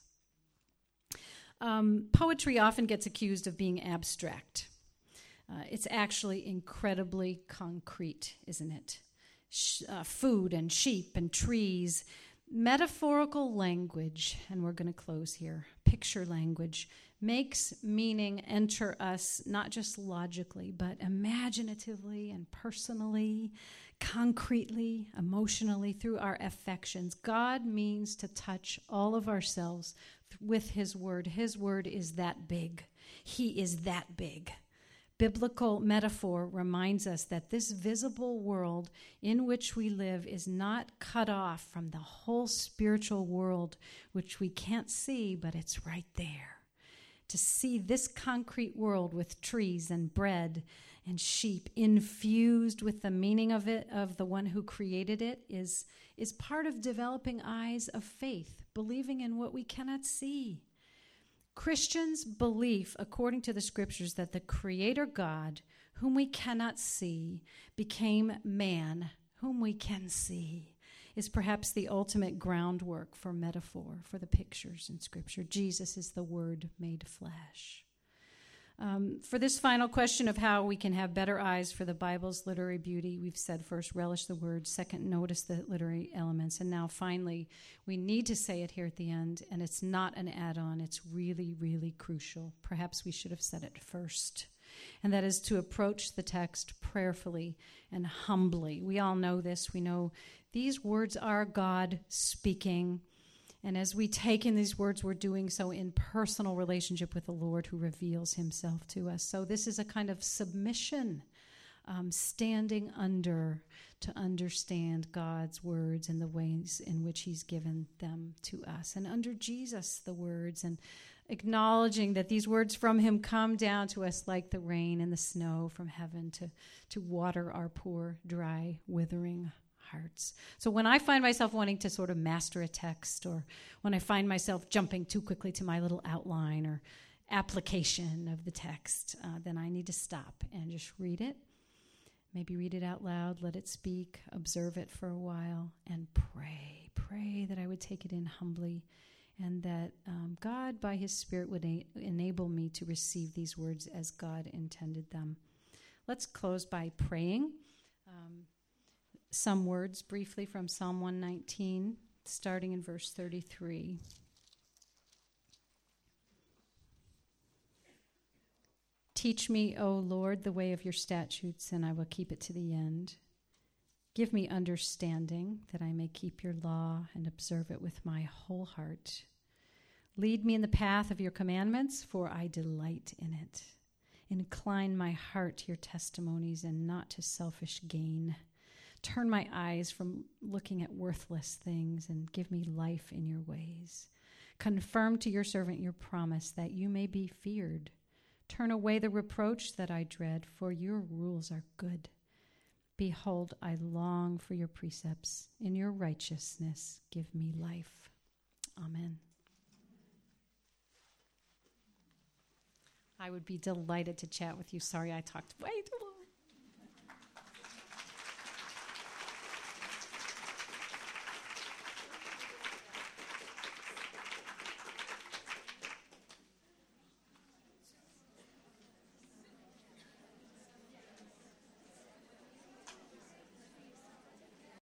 Um, poetry often gets accused of being abstract. Uh, it's actually incredibly concrete, isn't it? Sh- uh, food and sheep and trees, metaphorical language, and we're going to close here, picture language, makes meaning enter us not just logically, but imaginatively and personally, concretely, emotionally, through our affections. God means to touch all of ourselves th- with His Word. His Word is that big. He is that big. Biblical metaphor reminds us that this visible world in which we live is not cut off from the whole spiritual world, which we can't see, but it's right there. To see this concrete world with trees and bread and sheep infused with the meaning of it, of the one who created it, is, is part of developing eyes of faith, believing in what we cannot see. Christians' belief, according to the Scriptures, that the Creator God, whom we cannot see, became man, whom we can see, is perhaps the ultimate groundwork for metaphor, for the pictures in Scripture. Jesus is the Word made flesh. Um, for this final question of how we can have better eyes for the Bible's literary beauty, we've said first, relish the word. Second, notice the literary elements. And now finally, we need to say it here at the end, and it's not an add-on. It's really, really crucial. Perhaps we should have said it first. And that is to approach the text prayerfully and humbly. We all know this. We know these words are God speaking. And as we take in these words, we're doing so in personal relationship with the Lord who reveals Himself to us. So this is a kind of submission, um, standing under to understand God's words and the ways in which He's given them to us. And under Jesus, the words, and acknowledging that these words from Him come down to us like the rain and the snow from heaven to, to water our poor, dry, withering hearts. So when I find myself wanting to sort of master a text, or when I find myself jumping too quickly to my little outline or application of the text, uh, then I need to stop and just read it. Maybe read it out loud, let it speak, observe it for a while, and pray. Pray that I would take it in humbly, and that um, God, by His Spirit, would a- enable me to receive these words as God intended them. Let's close by praying. Um, Some words briefly from Psalm one nineteen, starting in verse thirty-three. Teach me, O Lord, the way of your statutes, and I will keep it to the end. Give me understanding, that I may keep your law and observe it with my whole heart. Lead me in the path of your commandments, for I delight in it. Incline my heart to your testimonies and not to selfish gain. Turn my eyes from looking at worthless things and give me life in your ways. Confirm to your servant your promise that you may be feared. Turn away the reproach that I dread, for your rules are good. Behold, I long for your precepts. In your righteousness, give me life. Amen. I would be delighted to chat with you. Sorry I talked way too long.